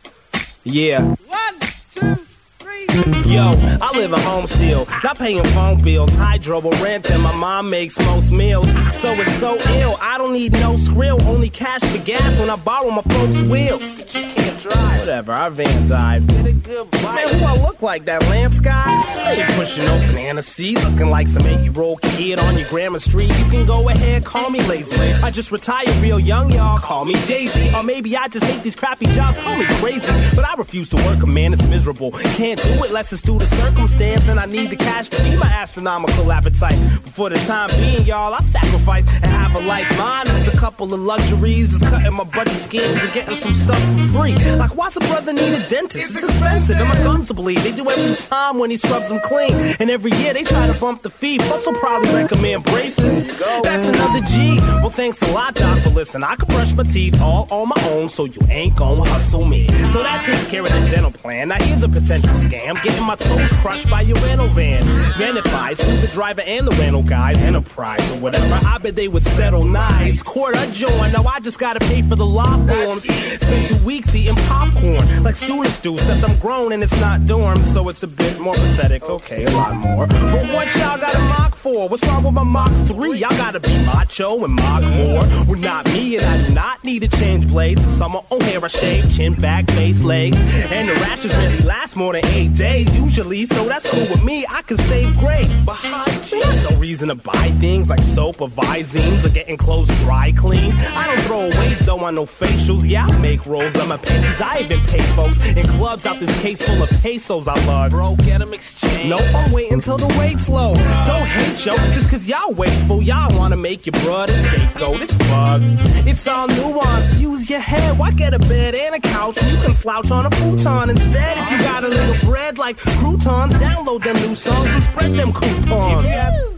Yeah. One, two, three. Yo, I live at home still, not paying phone bills, hydro or rent, and my mom makes most meals. So it's so ill, I don't need no skrill, only cash for gas when I borrow my folks' wheels. Can't drive. Whatever, our van died. Get a good bite. Man, who I look like, that Lance guy? I ain't pushing no banana seed, looking like some eight-year-old kid on your grandma's street. You can go ahead, call me lazy. I just retired real young, y'all. Call me Jay-Z. Or maybe I just hate these crappy jobs. Call me crazy. But I refuse to work, a man, it's miserable. Can't do it unless it's due to circumstance, and I need the cash to feed my astronomical appetite. But for the time being, y'all, I sacrifice and have a life. Mine is a couple of luxuries, is cutting my budget schemes and getting some stuff for free. Like, why's a brother need a dentist? It's expensive, and my gums will bleed. They do every time when he scrubs them clean. And every year they try to bump the fee. Plus, will probably recommend braces. That's another G. Well, thanks a lot, doc, but listen, I can brush my teeth all on my own, so you ain't gonna hustle me. So that takes care of the dental plan. Now here's a potential scam, getting my toes crushed by your rental van. Then if I sue the driver and the rental guys, enterprise or whatever, I bet they would settle nice. Court adjourned, now I just gotta pay for the law forms. Spend two weeks eating popcorn like students do, except I'm grown and it's not dorm, so it's a bit more pathetic. Okay, a lot more. But what y'all got a mock for? What's wrong with my Mach three? Y'all gotta be macho and mock more. Well, not me, and I do not need to change blades. In summer, oh, hair I shave, chin, back, face, legs. And the rashes really last more than eight days usually, so that's cool with me. I can save great. But hygiene, there's no reason to buy things like soap or Visines or getting clothes dry clean. I don't throw away dough on no facials. Yeah, I make rolls on my pennies. I even pay folks in clubs out this case full of pesos I love. Bro, get them exchanged. Nope, I'm waiting till the weight's low. Don't hate yo, just cause y'all wasteful. Y'all wanna make your brother scapegoat. It's bug. It's all nuance. Use your head. Why get a bed and a couch? You can slouch on a futon instead. If you got a little bread like croutons, download them new songs and spread them coupons.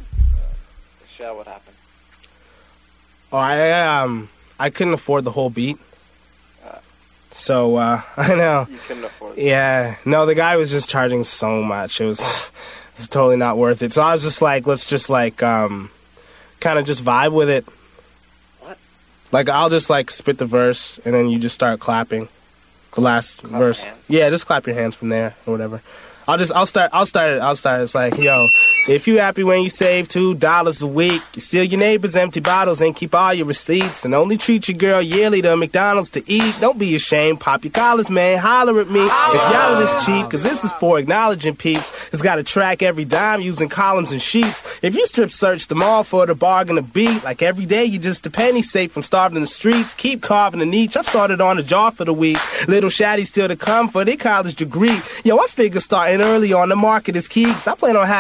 Shad, what happened? Oh, I um, I couldn't afford the whole beat. So, uh, I know. You couldn't afford it. Yeah. No, the guy was just charging so much. It was, it's totally not worth it. So I was just like, let's just like, um, kind of just vibe with it. What? Like, I'll just like spit the verse and then you just start clapping the last Clap verse. your hands? Yeah, just clap your hands from there or whatever. I'll just, I'll start, I'll start it, I'll start it. It's like, yo, if you happy when you save two dollars a week, you steal your neighbor's empty bottles and keep all your receipts, and only treat your girl yearly to McDonald's to eat. Don't be ashamed, pop your collars, man, holler at me. If y'all are this cheap, cause this is for acknowledging peeps. It's gotta track every dime using columns and sheets. If you strip search them all for the bargain of beat, like every day you just a penny safe from starving in the streets, keep carving a niche. I started on a jar for the week. Little Shaddy still to come for their college degree. Yo, I figure starting early on the market is key, cause I plan on having smart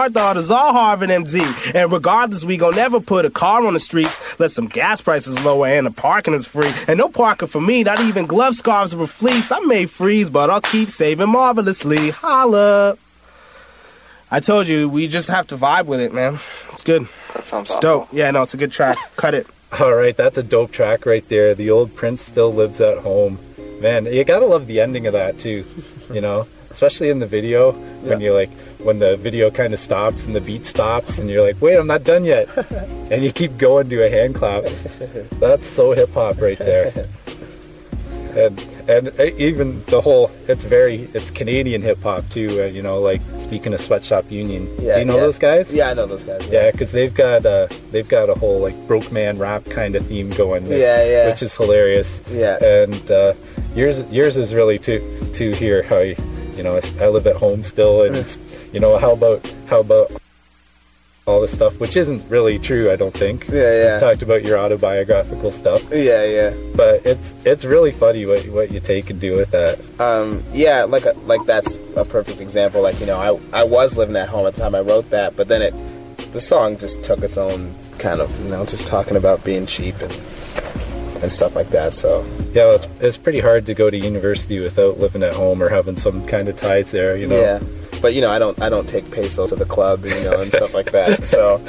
smart thought is all Harvard M Z. And regardless, we gon' never put a car on the streets, let some gas prices lower and the parking is free. And no parking for me, not even glove scarves or fleece. I may freeze, but I'll keep saving marvelously. Holla. I told you, we just have to vibe with it, man. It's good. That sounds it's awesome. dope. Yeah, no, it's a good track. Cut it. All right, that's a dope track right there. The old Prince Still Lives at Home. Man, you gotta love the ending of that too, you know? Especially in the video, when Yeah. you like, when the video kind of stops and the beat stops and you're like, wait, I'm not done yet. And you keep going to a hand clap. That's so hip hop right there. And and even the whole, it's very, it's Canadian hip hop too, uh, you know, like speaking of Sweatshop Union. Yeah, Do you know yeah. those guys? Yeah, I know those guys. Yeah, because they've got uh, they've got a whole like broke man rap kind of theme going there, Yeah, yeah. which is hilarious. Yeah. And uh, yours yours is really to to hear how you you know I, I live at home still, and it's, you know how about how about all this stuff, which isn't really true, I don't think. Yeah, yeah. You've talked about your autobiographical stuff, Yeah, yeah. but it's it's really funny what what you take and do with that. Um, yeah, like a, like that's a perfect example. Like, you know, I I was living at home at the time I wrote that, but then it the song just took its own kind of, you know, just talking about being cheap and and stuff like that. So Yeah, well, it's it's pretty hard to go to university without living at home or having some kind of ties there, you know. yeah, but you know, I don't I don't take pesos to the club, you know, and stuff like that. So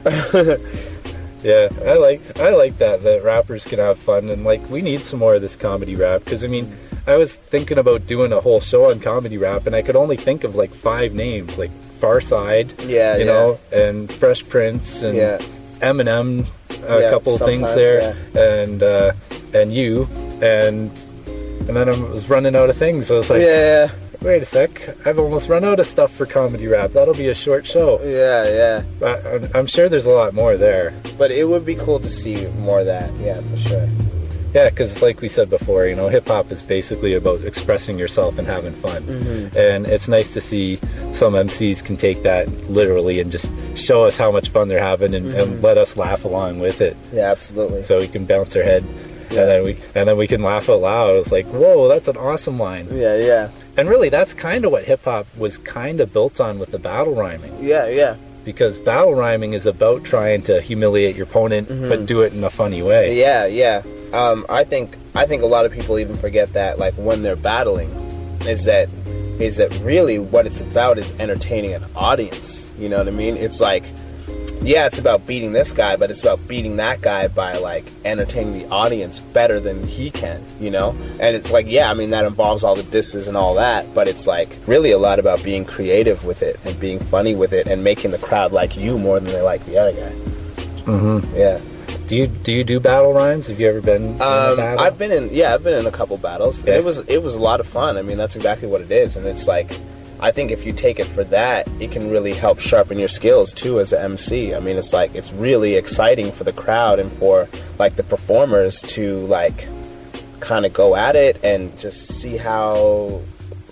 Yeah, I like I like that that rappers can have fun, and like we need some more of this comedy rap, because I mean I was thinking about doing a whole show on comedy rap, and I could only think of like five names, like Farside, Yeah, you yeah. know, and Fresh Prince, and Yeah. Eminem, a Yeah, couple of things sometimes, there, and uh, and you, and and then I was running out of things. I was like, yeah, wait a sec, I've almost run out of stuff for comedy rap. That'll be a short show. yeah, yeah. But I'm- I'm sure there's a lot more there. But it would be cool to see more of that. Yeah, for sure. Yeah, because like we said before, you know, hip-hop is basically about expressing yourself and having fun. Mm-hmm. And it's nice to see some M Cs can take that literally and just show us how much fun they're having, and, Mm-hmm. and let us laugh along with it, Yeah, absolutely. so we can bounce our head. Yeah. And then we and then we can laugh out loud. It's like, whoa, that's an awesome line. Yeah, yeah, And really, that's kind of what hip-hop was kind of built on, with the battle rhyming. yeah, yeah. Because battle rhyming is about trying to humiliate your opponent, but do it in a funny way. Yeah, yeah. Um, I think I think a lot of people even forget that, like, when they're battling, is that is that really what it's about is entertaining an audience. You know what I mean? It's like, yeah, it's about beating this guy, but it's about beating that guy by, like, entertaining the audience better than he can, you know? And it's like, yeah, I mean, that involves all the disses and all that, but it's, like, really a lot about being creative with it and being funny with it and making the crowd like you more than they like the other guy. Mm-hmm. Yeah. Do you do you do battle rhymes? Have you ever been in a Um, battle? I've been in, yeah, I've been in a couple battles. Yeah. It was it was a lot of fun. I mean, that's exactly what it is, and it's like, I think if you take it for that, it can really help sharpen your skills too as an M C. I mean, it's like, it's really exciting for the crowd and for, like, the performers to, like, kind of go at it and just see how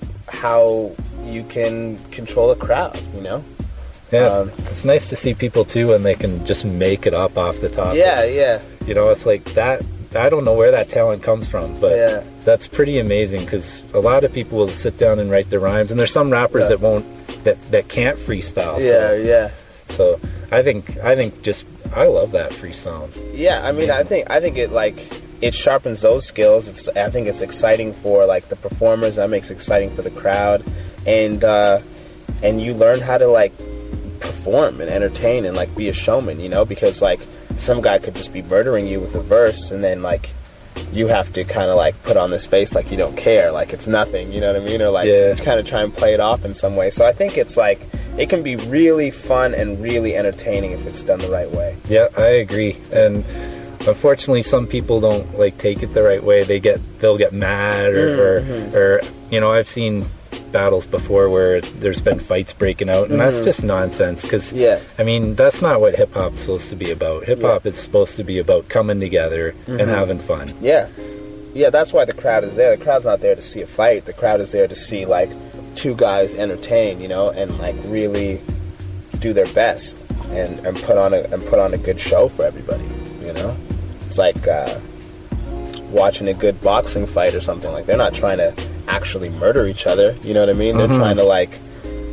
how you can control a crowd, you know? Yes, um, it's nice to see people too when they can just make it up off the top. Yeah, yeah. You know, it's like that. I don't know where that talent comes from, but Yeah. that's pretty amazing, because a lot of people will sit down and write their rhymes, and there's some rappers Yeah. that won't, that that can't freestyle. Yeah, so, yeah. So I think I think just I love that freestyle. Yeah, I mean, I think I think it, like, it sharpens those skills. It's I think it's exciting for, like, the performers. That makes it exciting for the crowd, and uh, and you learn how to, like, perform and entertain and, like, be a showman, you know, because, like, some guy could just be murdering you with a verse, and then, like, you have to kind of, like, put on this face like you don't care, like it's nothing, you know what I mean, or, like, Yeah. kind of try and play it off in some way. So I think it's, like, it can be really fun and really entertaining if it's done the right way. Yeah, I agree. And unfortunately, some people don't, like, take it the right way. They get they'll get mad, or Mm-hmm. or, or you know, I've seen battles before where there's been fights breaking out, and that's just nonsense, because Mm-hmm. Yeah. I mean, that's not what hip hop's supposed to be about. Hip hop is supposed to be about coming together Mm-hmm. and having fun. Yeah. Yeah, that's why the crowd is there. The crowd's not there to see a fight. The crowd is there to see, like, two guys entertain, you know, and, like, really do their best and, and put on a and put on a good show for everybody, you know? It's like uh, watching a good boxing fight or something. Like, they're not trying to actually murder each other, you know what I mean? They're trying to, like,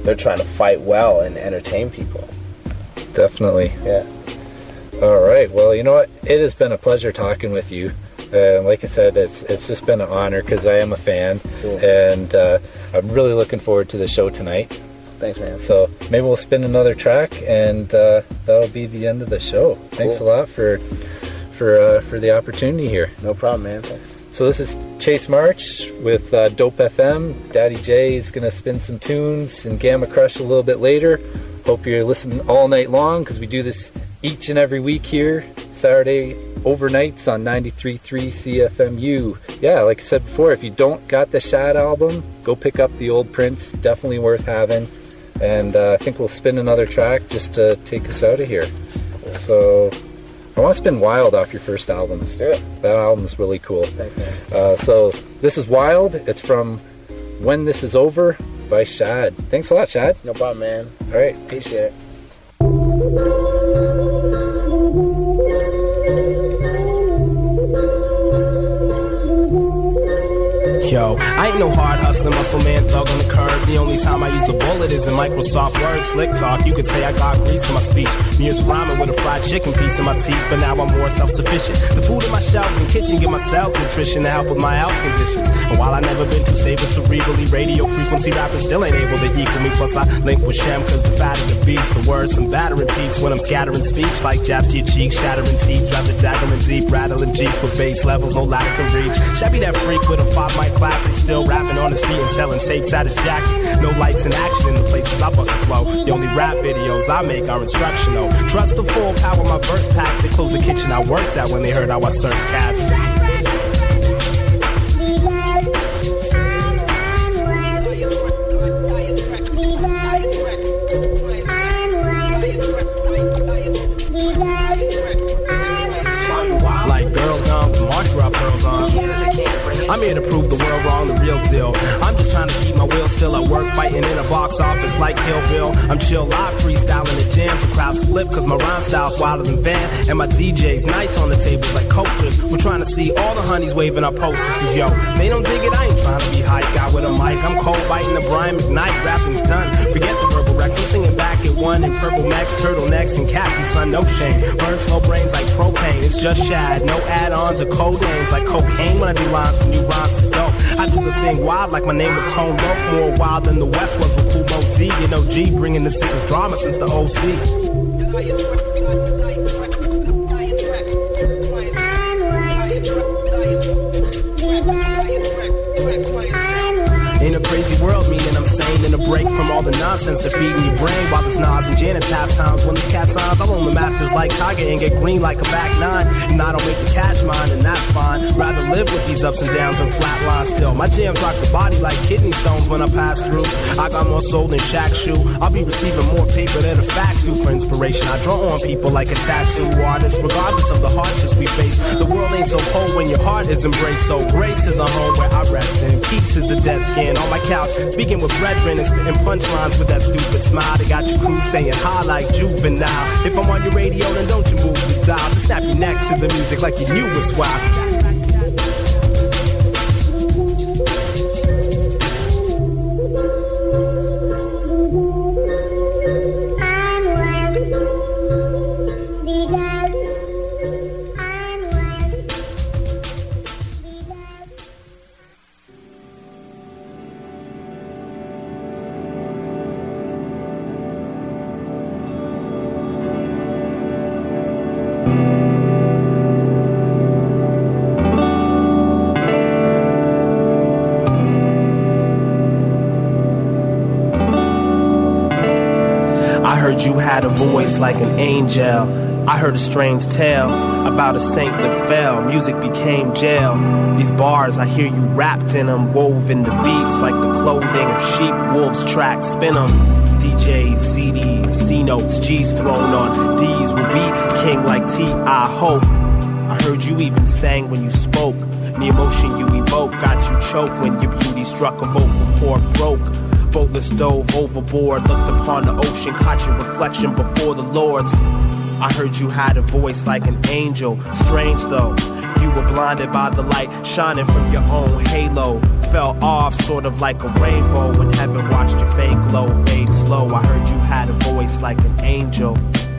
they're trying to fight well and entertain people. Definitely. Yeah. All right. Well, you know what? It has been a pleasure talking with you. Uh, like I said, it's it's just been an honor because I am a fan, cool. and uh, I'm really looking forward to the show tonight. Thanks, man. So maybe we'll spin another track, and uh, that'll be the end of the show. Thanks Cool. a lot for for uh, for the opportunity here. No problem, man. Thanks. So this is Chase March with uh, Dope F M. Daddy J is gonna spin some tunes and Gamma Crush a little bit later. Hope you're listening all night long because we do this each and every week here, Saturday overnights on ninety-three point three C F M U. Yeah, like I said before, if you don't got the Shad album, go pick up the old prints. Definitely worth having. And uh, I think we'll spin another track just to take us out of here. So I want to spin Wild off your first album. Let's do it. That album's really cool. Thanks, man. Uh, so this is Wild. It's from When This Is Over by Shad. Thanks a lot, Shad. No problem, man. All right. Appreciate it. Yo, I ain't no hard hustling muscle man thug on the curb. The only time I use a bullet is in Microsoft Word, slick talk. You could say I got grease in my speech. Years rhyming with a fried chicken piece in my teeth, but now I'm more self-sufficient. The food in my shelves and kitchen give my cells nutrition to help with my health conditions. And while I never been too stable cerebrally, radio frequency rappers still ain't able to equal me. Plus I link with Shem cause the fatter the beats, the words some battering peaks when I'm scattering speech like jabs to your cheeks, shattering teeth, drive the dagger in deep, rattling jeeps with bass levels no ladder can reach. Shabby that freak with a five mic classic, still rapping on his feet and selling tapes out his jacket. No lights and action in the places I bust the flow. The only rap videos I make are instructional. Trust the full power my verse packs. They closed the kitchen I worked at when they heard how I served cats. Like girls gone with Mardi Gras pearls on. I'm here to prove the world wrong, the real deal. I'm just trying to keep my wheel still at work, fighting in a box office like Kill Bill. I'm chill live, freestyling the jams, the crowds flip, cause my rhyme style's wilder than Van. And my D J's nice on the tables like coasters. We're trying to see all the honeys waving our posters, cause yo, they don't dig it, I ain't trying to be hype. Guy with a mic, I'm cold biting the Brian McKnight, rapping's done. Forget the verbal Rex, I'm singing back at one in purple max, turtlenecks, and khaki, son, no shame. Burn slow brains like propane, it's just Shad. No add-ons or code names like cocaine when I do rhymes for new rhymes is dope. I do the thing wild like my name was Tone Rope. More wild than the West was with Cool Mo D. You know G bringing the sickest drama since the O C. In a crazy world, meaning I'm sane in a break from all the nonsense defeating your brain. While there's Nas and Janet's half times when this cat signs, I'll own the masters like Tiger and get green like a back nine. And I don't make the cash mine, and that's fine. Rather live with these ups and downs and flat lines still. My jams rock the body like kidney stones when I pass through. I got more soul than Shaq Shoe. I'll be receiving more paper than the facts do for inspiration. I draw on people like a tattoo artist, regardless of the hardships we face. The world ain't so cold when your heart is embraced. So grace is the home where I rest, and peace is a dead skin on my couch, speaking with brethren and spitting punchlines with that stupid smile. They got your crew saying hi like juvenile. If I'm on your radio, then don't you move the dial. Just snap your neck to the music like you knew was wild. You had a voice like an angel. I heard a strange tale about a saint that fell. Music became jail. These bars, I hear you wrapped in them, wove in the beats like the clothing of sheep. Wolves tracks, spin them. D Js, C Ds, C notes, G's thrown on D's will be king like T. I hope. I heard you even sang when you spoke. The emotion you evoke got you choked when your beauty struck a vocal cord broke. Boatless dove overboard, looked upon the ocean, caught your reflection before the Lord's. I heard you had a voice like an angel. Strange though, you were blinded by the light shining from your own halo. Fell off sort of like a rainbow when heaven watched your fake glow fade slow. I heard you had a voice like an angel.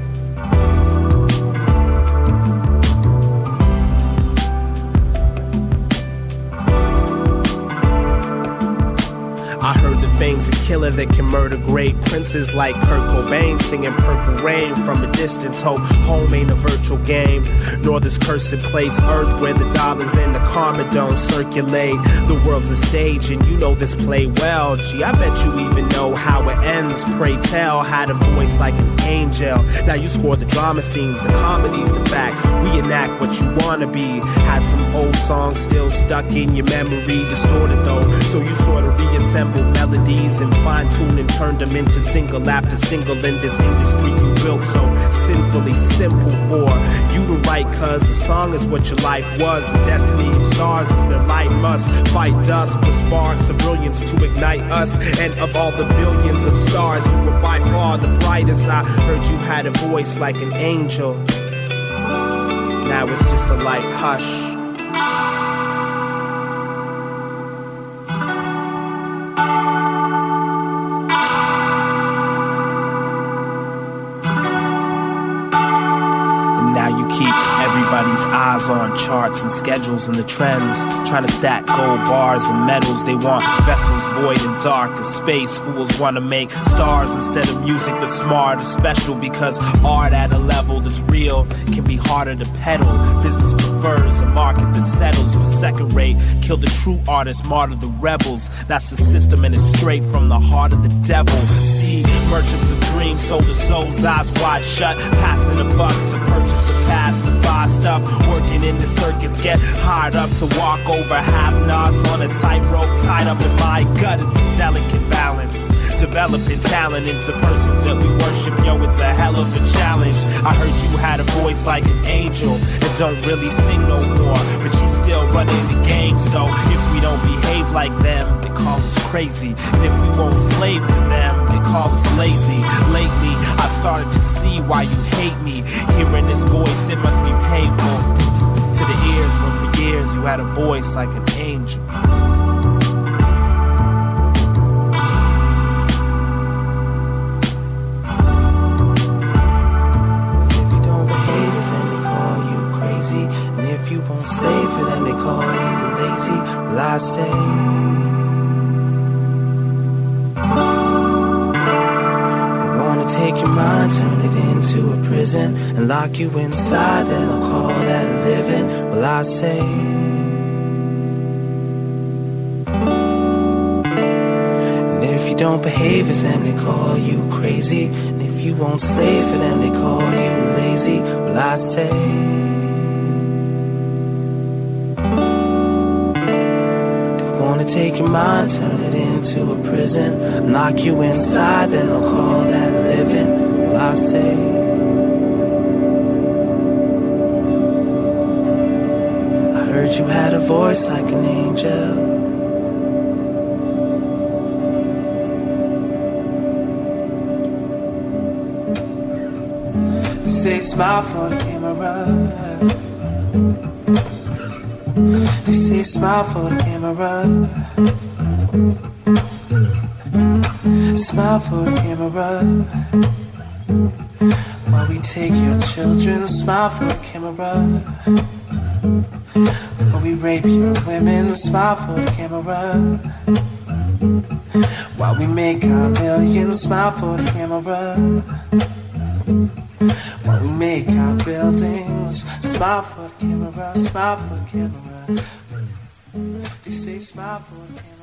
I heard that fame's a killer that can murder great princes like Kurt Cobain, singing Purple Rain from a distance. Hope home ain't a virtual game, nor this cursed place Earth where the dollars and the karma don't circulate. The world's a stage and you know this play well. Gee, I bet you even know how it ends. Pray tell, had a voice like an angel. Now you score the drama scenes, the comedies, the fact we enact what you wanna be. Had some old songs still stuck in your memory, distorted though, so you sort of reassemble melodies and fine-tune and turned them into single after single in this industry you built so sinfully simple for you to write, cause a song is what your life was. The destiny of stars is their light must fight dust for sparks of brilliance to ignite us. And of all the billions of stars, you were by far the brightest. I heard you had a voice like an angel. Now it's just a light hush. Keep everybody's eyes on charts and schedules and the trends, trying to stack gold bars and medals. They want vessels void and dark as space. Fools want to make stars instead of music that's smart or special, because art at a level that's real can be harder to peddle. Business prefers a market that settles for second rate. Kill the true artists, martyr the rebels. That's the system and it's straight from the heart of the devil. See, merchants of dreams sold to souls, eyes wide shut, passing a buck to purchase a pass to buy stuff. Working in the circus, get hired up to walk over half-nods on a tightrope tied up in my gut. It's a delicate balance, developing talent into persons that we worship. Yo, it's a hell of a challenge. I heard you had a voice like an angel and don't really sing no more, but you still running the game. So if we don't behave like them, they call us crazy. And if we won't slave for them, they call us lazy. Lately, I've started to see why you hate me. Hearing this voice, it must be painful to the ears, when for years you had a voice like an angel. If you don't behave, then they call you crazy. And if you won't slave for them, they call you lazy. Well, I say, take your mind, turn it into a prison, and lock you inside, then I'll call that living. Well, I say, and if you don't behave as them, they call you crazy. And if you won't slave for them, they call you lazy. Well, I say, they wanna take your mind, turn it into a prison, lock you inside, then they'll call that living. Well, I say, I heard you had a voice like an angel. They say smile for the camera. They say smile for the camera. Smile for the camera. While we take your children, smile for the camera. While we rape your women, smile for the camera. While we make our millions, smile for the camera. While we make our buildings, smile for the camera, smile for the camera. They say smile for the camera.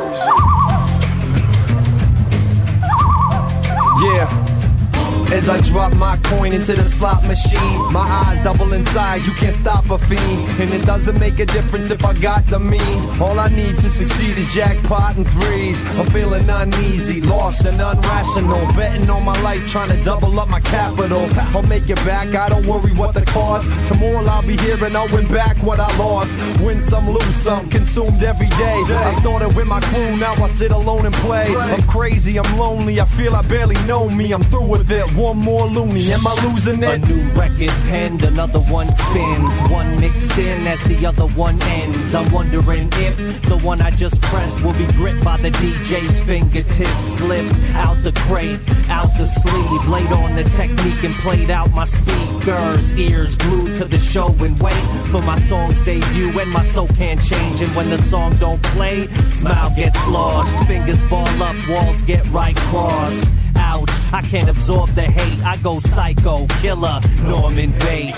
As I drop my coin into the slot machine. My eyes double in size, you can't stop a fiend. And it doesn't make a difference if I got the means. All I need to succeed is jackpot and threes. I'm feeling uneasy, lost and unrational. Betting on my life, trying to double up my capital. I'll make it back, I don't worry what the cost. Tomorrow I'll be here and I'll win back what I lost. Win some, lose some, consumed every day. I started with my crew, now I sit alone and play. I'm crazy, I'm lonely, I feel I barely know me. I'm through with it, one more loony, am I losing it? A new record penned, another one spins. One mixed in as the other one ends. I'm wondering if the one I just pressed will be gripped by the D J's fingertips. Slipped out the crate, out the sleeve, laid on the technique and played out my speakers. Ears glued to the show and wait for my song's debut. And my soul can't change, and when the song don't play, smile gets lost. Fingers ball up, walls get right crossed. Ouch, I can't absorb the hate. I go psycho, killer, Norman Bates.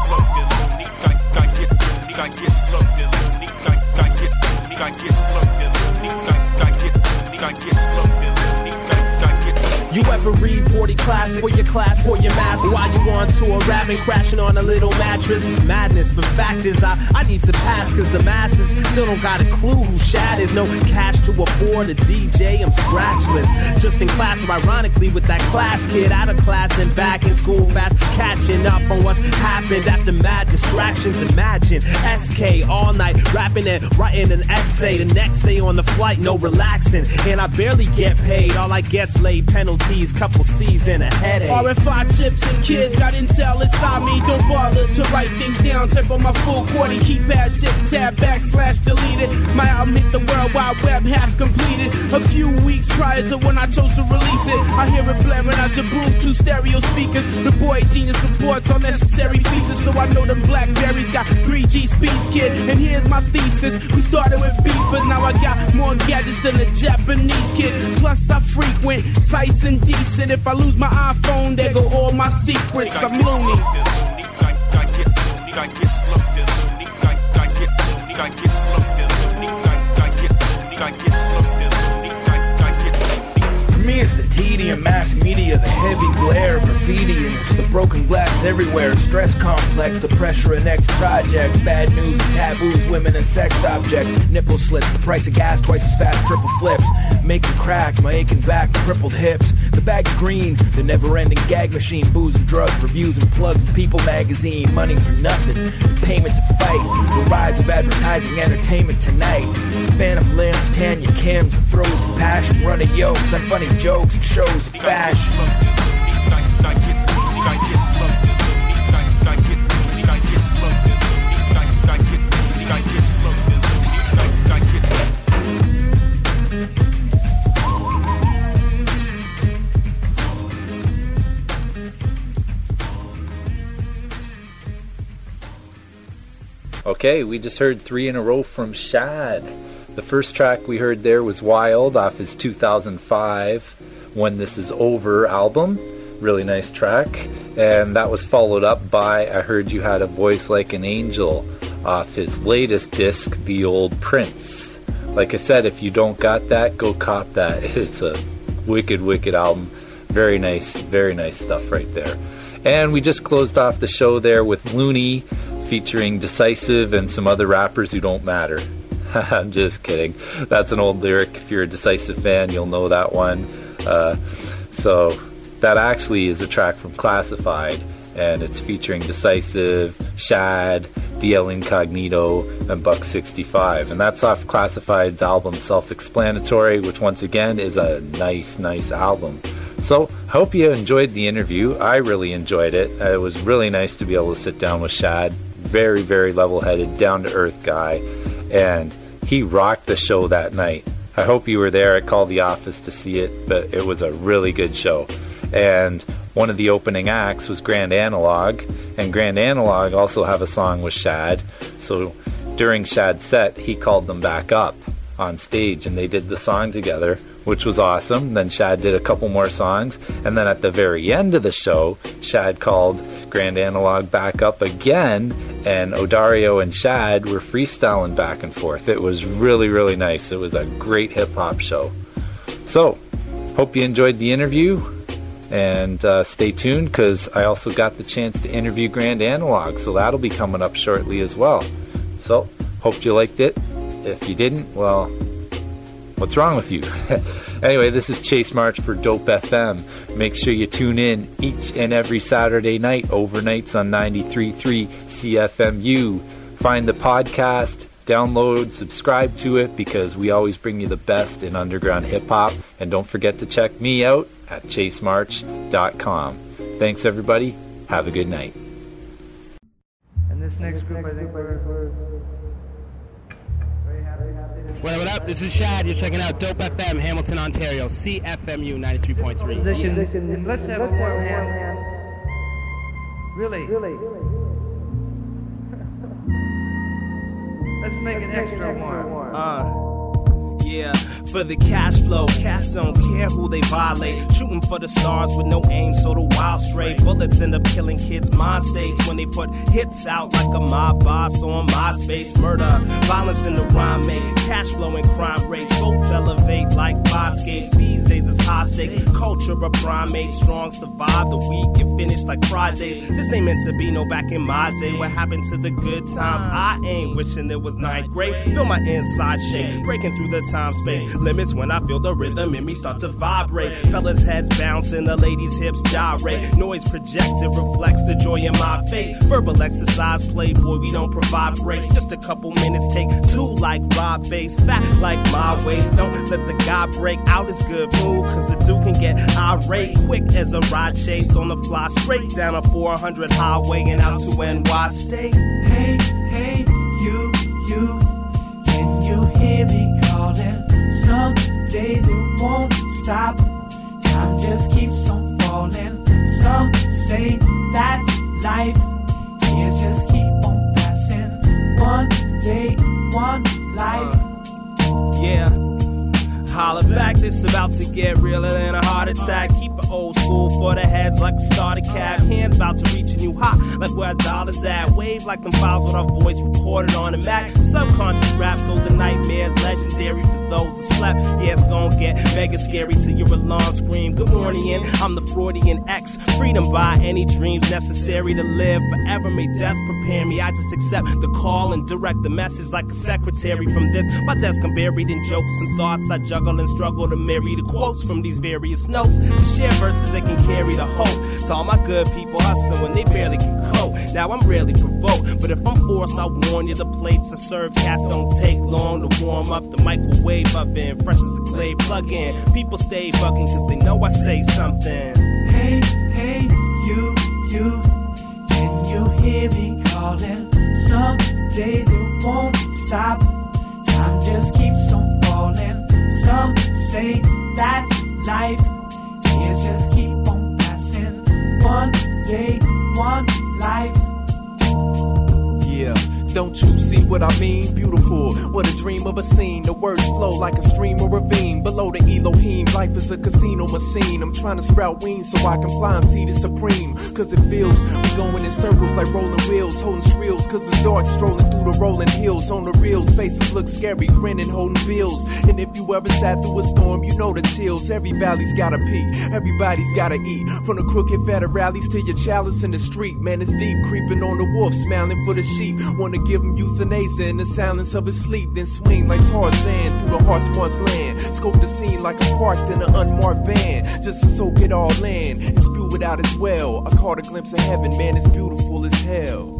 You ever read forty classics for your class, for your math? While you on tour, rapping, crashing on a little mattress? It's madness, but fact is I, I need to pass, cause the masses still don't got a clue who Shad is. No cash to afford a D J, I'm scratchless. Just in class, or ironically with that class kid, out of class and back in school fast, catching up on what's happened after mad distractions. Imagine S K all night, rapping and writing an essay. The next day on the flight, no relaxing, and I barely get paid. All I get's laid penalties. Couple C's and a headache. R F I chips and kids got intel inside me. Don't bother to write things down. Type on my full quarter keypad, shift tab, backslash, deleted. My album hit the World Wide Web, half completed. A few weeks prior to when I chose to release it, I hear it blaring out the Bluetooth stereo speakers. The boy genius reports all necessary features, so I know them Blackberries got three G speeds, kid. And here's my thesis: we started with beepers, now I got more gadgets than a Japanese kid. Plus I frequent sites and decent. If I lose my iPhone, there go all my secrets. I'm loony. For me, it's the tedium, mass media, the heavy glare, graffiti, and it's the broken glass everywhere. Stress complex, the pressure of next projects, bad news and taboos, women and sex objects, nipple slits, the price of gas twice as fast, triple flips, make it crack, my aching back, crippled hips, the bag of green, the never-ending gag machine, booze and drugs, reviews and plugs, People magazine, money for nothing, payment to fight, the rise of advertising, entertainment tonight, phantom limbs, Tanya Kims, throws of passion, running yokes, unfunny jokes and shows of fashion. Okay, we just heard three in a row from Shad. The first track we heard there was Wild off his two thousand five When This Is Over album. Really nice track. And that was followed up by I Heard You Had a Voice Like an Angel off his latest disc, The Old Prince. Like I said, if you don't got that, go cop that. It's a wicked, wicked album. Very nice, very nice stuff right there. And we just closed off the show there with Looney, featuring Decisive and some other rappers who don't matter. I'm just kidding. That's an old lyric. If you're a Decisive fan, you'll know that one. Uh, so that actually is a track from Classified, and it's featuring Decisive, Shad, D L Incognito, and Buck sixty-five. And that's off Classified's album Self-Explanatory, which once again is a nice, nice album. So, I hope you enjoyed the interview. I really enjoyed it. It was really nice to be able to sit down with Shad. Very, very level-headed, down-to-earth guy. And he rocked the show that night. I hope you were there. I called the office to see it, but it was a really good show. And one of the opening acts was Grand Analog. And Grand Analog also have a song with Shad. So, during Shad's set, he called them back up on stage, and they did the song together, which was awesome. Then Shad did a couple more songs, and then at the very end of the show, Shad called Grand Analog back up again, and Odario and Shad were freestyling back and forth. It was really, really nice. It was a great hip-hop show. So, hope you enjoyed the interview, And uh, stay tuned, because I also got the chance to interview Grand Analog, so that'll be coming up shortly as well. So, hope you liked it. If you didn't, well, what's wrong with you? Anyway, this is Chase March for Dope F M. Make sure you tune in each and every Saturday night, overnights on ninety-three point three C F M U. Find the podcast, download, subscribe to it, because we always bring you the best in underground hip-hop. And don't forget to check me out at chase march dot com. Thanks, everybody. Have a good night. And this next group, I think we're... What up, what up? This is Shad. You're checking out Dope F M, Hamilton, Ontario. C F M U ninety-three point three. Position. And let's have a more hand. Really? Really? Let's make it extra warm. Uh. Yeah, for the cash flow, cats don't care who they violate. Shooting for the stars with no aim, so the wild stray. Bullets end up killing kids' mind states when they put hits out like a mob boss on MySpace. Murder, violence in the rhyme make cash flow and crime rates both elevate like skyscapes. These days it's high stakes. Culture of primate, strong survive the week and finish like Fridays. This ain't meant to be no back in my day. What happened to the good times? I ain't wishing it was ninth grade. Feel my inside shake, breaking through the time space limits when I feel the rhythm in me start to vibrate. Fellas' heads bouncing, the ladies' hips gyrate. Noise projected reflects the joy in my face. Verbal exercise, playboy, we don't provide breaks. Just a couple minutes, take two like Rob Bass. Fat like my waist, don't let the guy break out his good mood, cause the dude can get irate quick as a ride chased on the fly straight down a four hundred highway and out to N Y State. Hey, hey, you, you, can you hear me calling? Some days it won't stop, time just keeps on falling. Some say that's life, years just keep on passing. One day, one life. Uh, yeah. Holla back, this about to get realer than a heart attack. Keep it old school for the heads like a starter cap. Hands about to reach a new high, like where a dollar's at. Wave like them files with our voice recorded on the Mac. Subconscious rap, so the nightmare's legendary for those that slept. Yeah, it's gonna get mega scary till your alarm scream. Good morning, and I'm the Freudian X. Freedom by any dreams necessary to live. Forever may death prepare me. I just accept the call and direct the message like a secretary from this. My desk I'm buried in jokes and thoughts I juggle and struggle to marry the quotes from these various notes. To share verses that can carry the hope to all my good people hustling when they barely can cope. Now I'm rarely provoked, but if I'm forced, I warn you, the plates I serve cats don't take long to warm up. The microwave oven, fresh as a clay plug-in. People stay bugging cause they know I say something. Hey, hey, you, you, can you hear me calling? Some days it won't stop, time just keeps on falling. Some say that's life, years just keep on passing. One day, one life. Yeah. Don't you see what I mean? Beautiful, what a dream of a scene. The words flow like a stream or ravine. Below the Elohim, life is a casino machine. I'm trying to sprout wings so I can fly and see the supreme. Cause it feels we going in circles like rolling wheels, holding shrills. Cause it's dark strolling through the rolling hills. On the reels, faces look scary, grinning, holding bills. And if you ever sat through a storm, you know the chills. Every valley's got a peak, everybody's gotta eat. From the crooked federales to your chalice in the street. Man, it's deep, creeping on the wolf, smiling for the sheep. Wanna give him euthanasia in the silence of his sleep, then swing like Tarzan through the harsh land. Scope the scene like a parked in an unmarked van, just to soak it all in and spew it out as well. I caught a glimpse of heaven, man, it's beautiful as hell.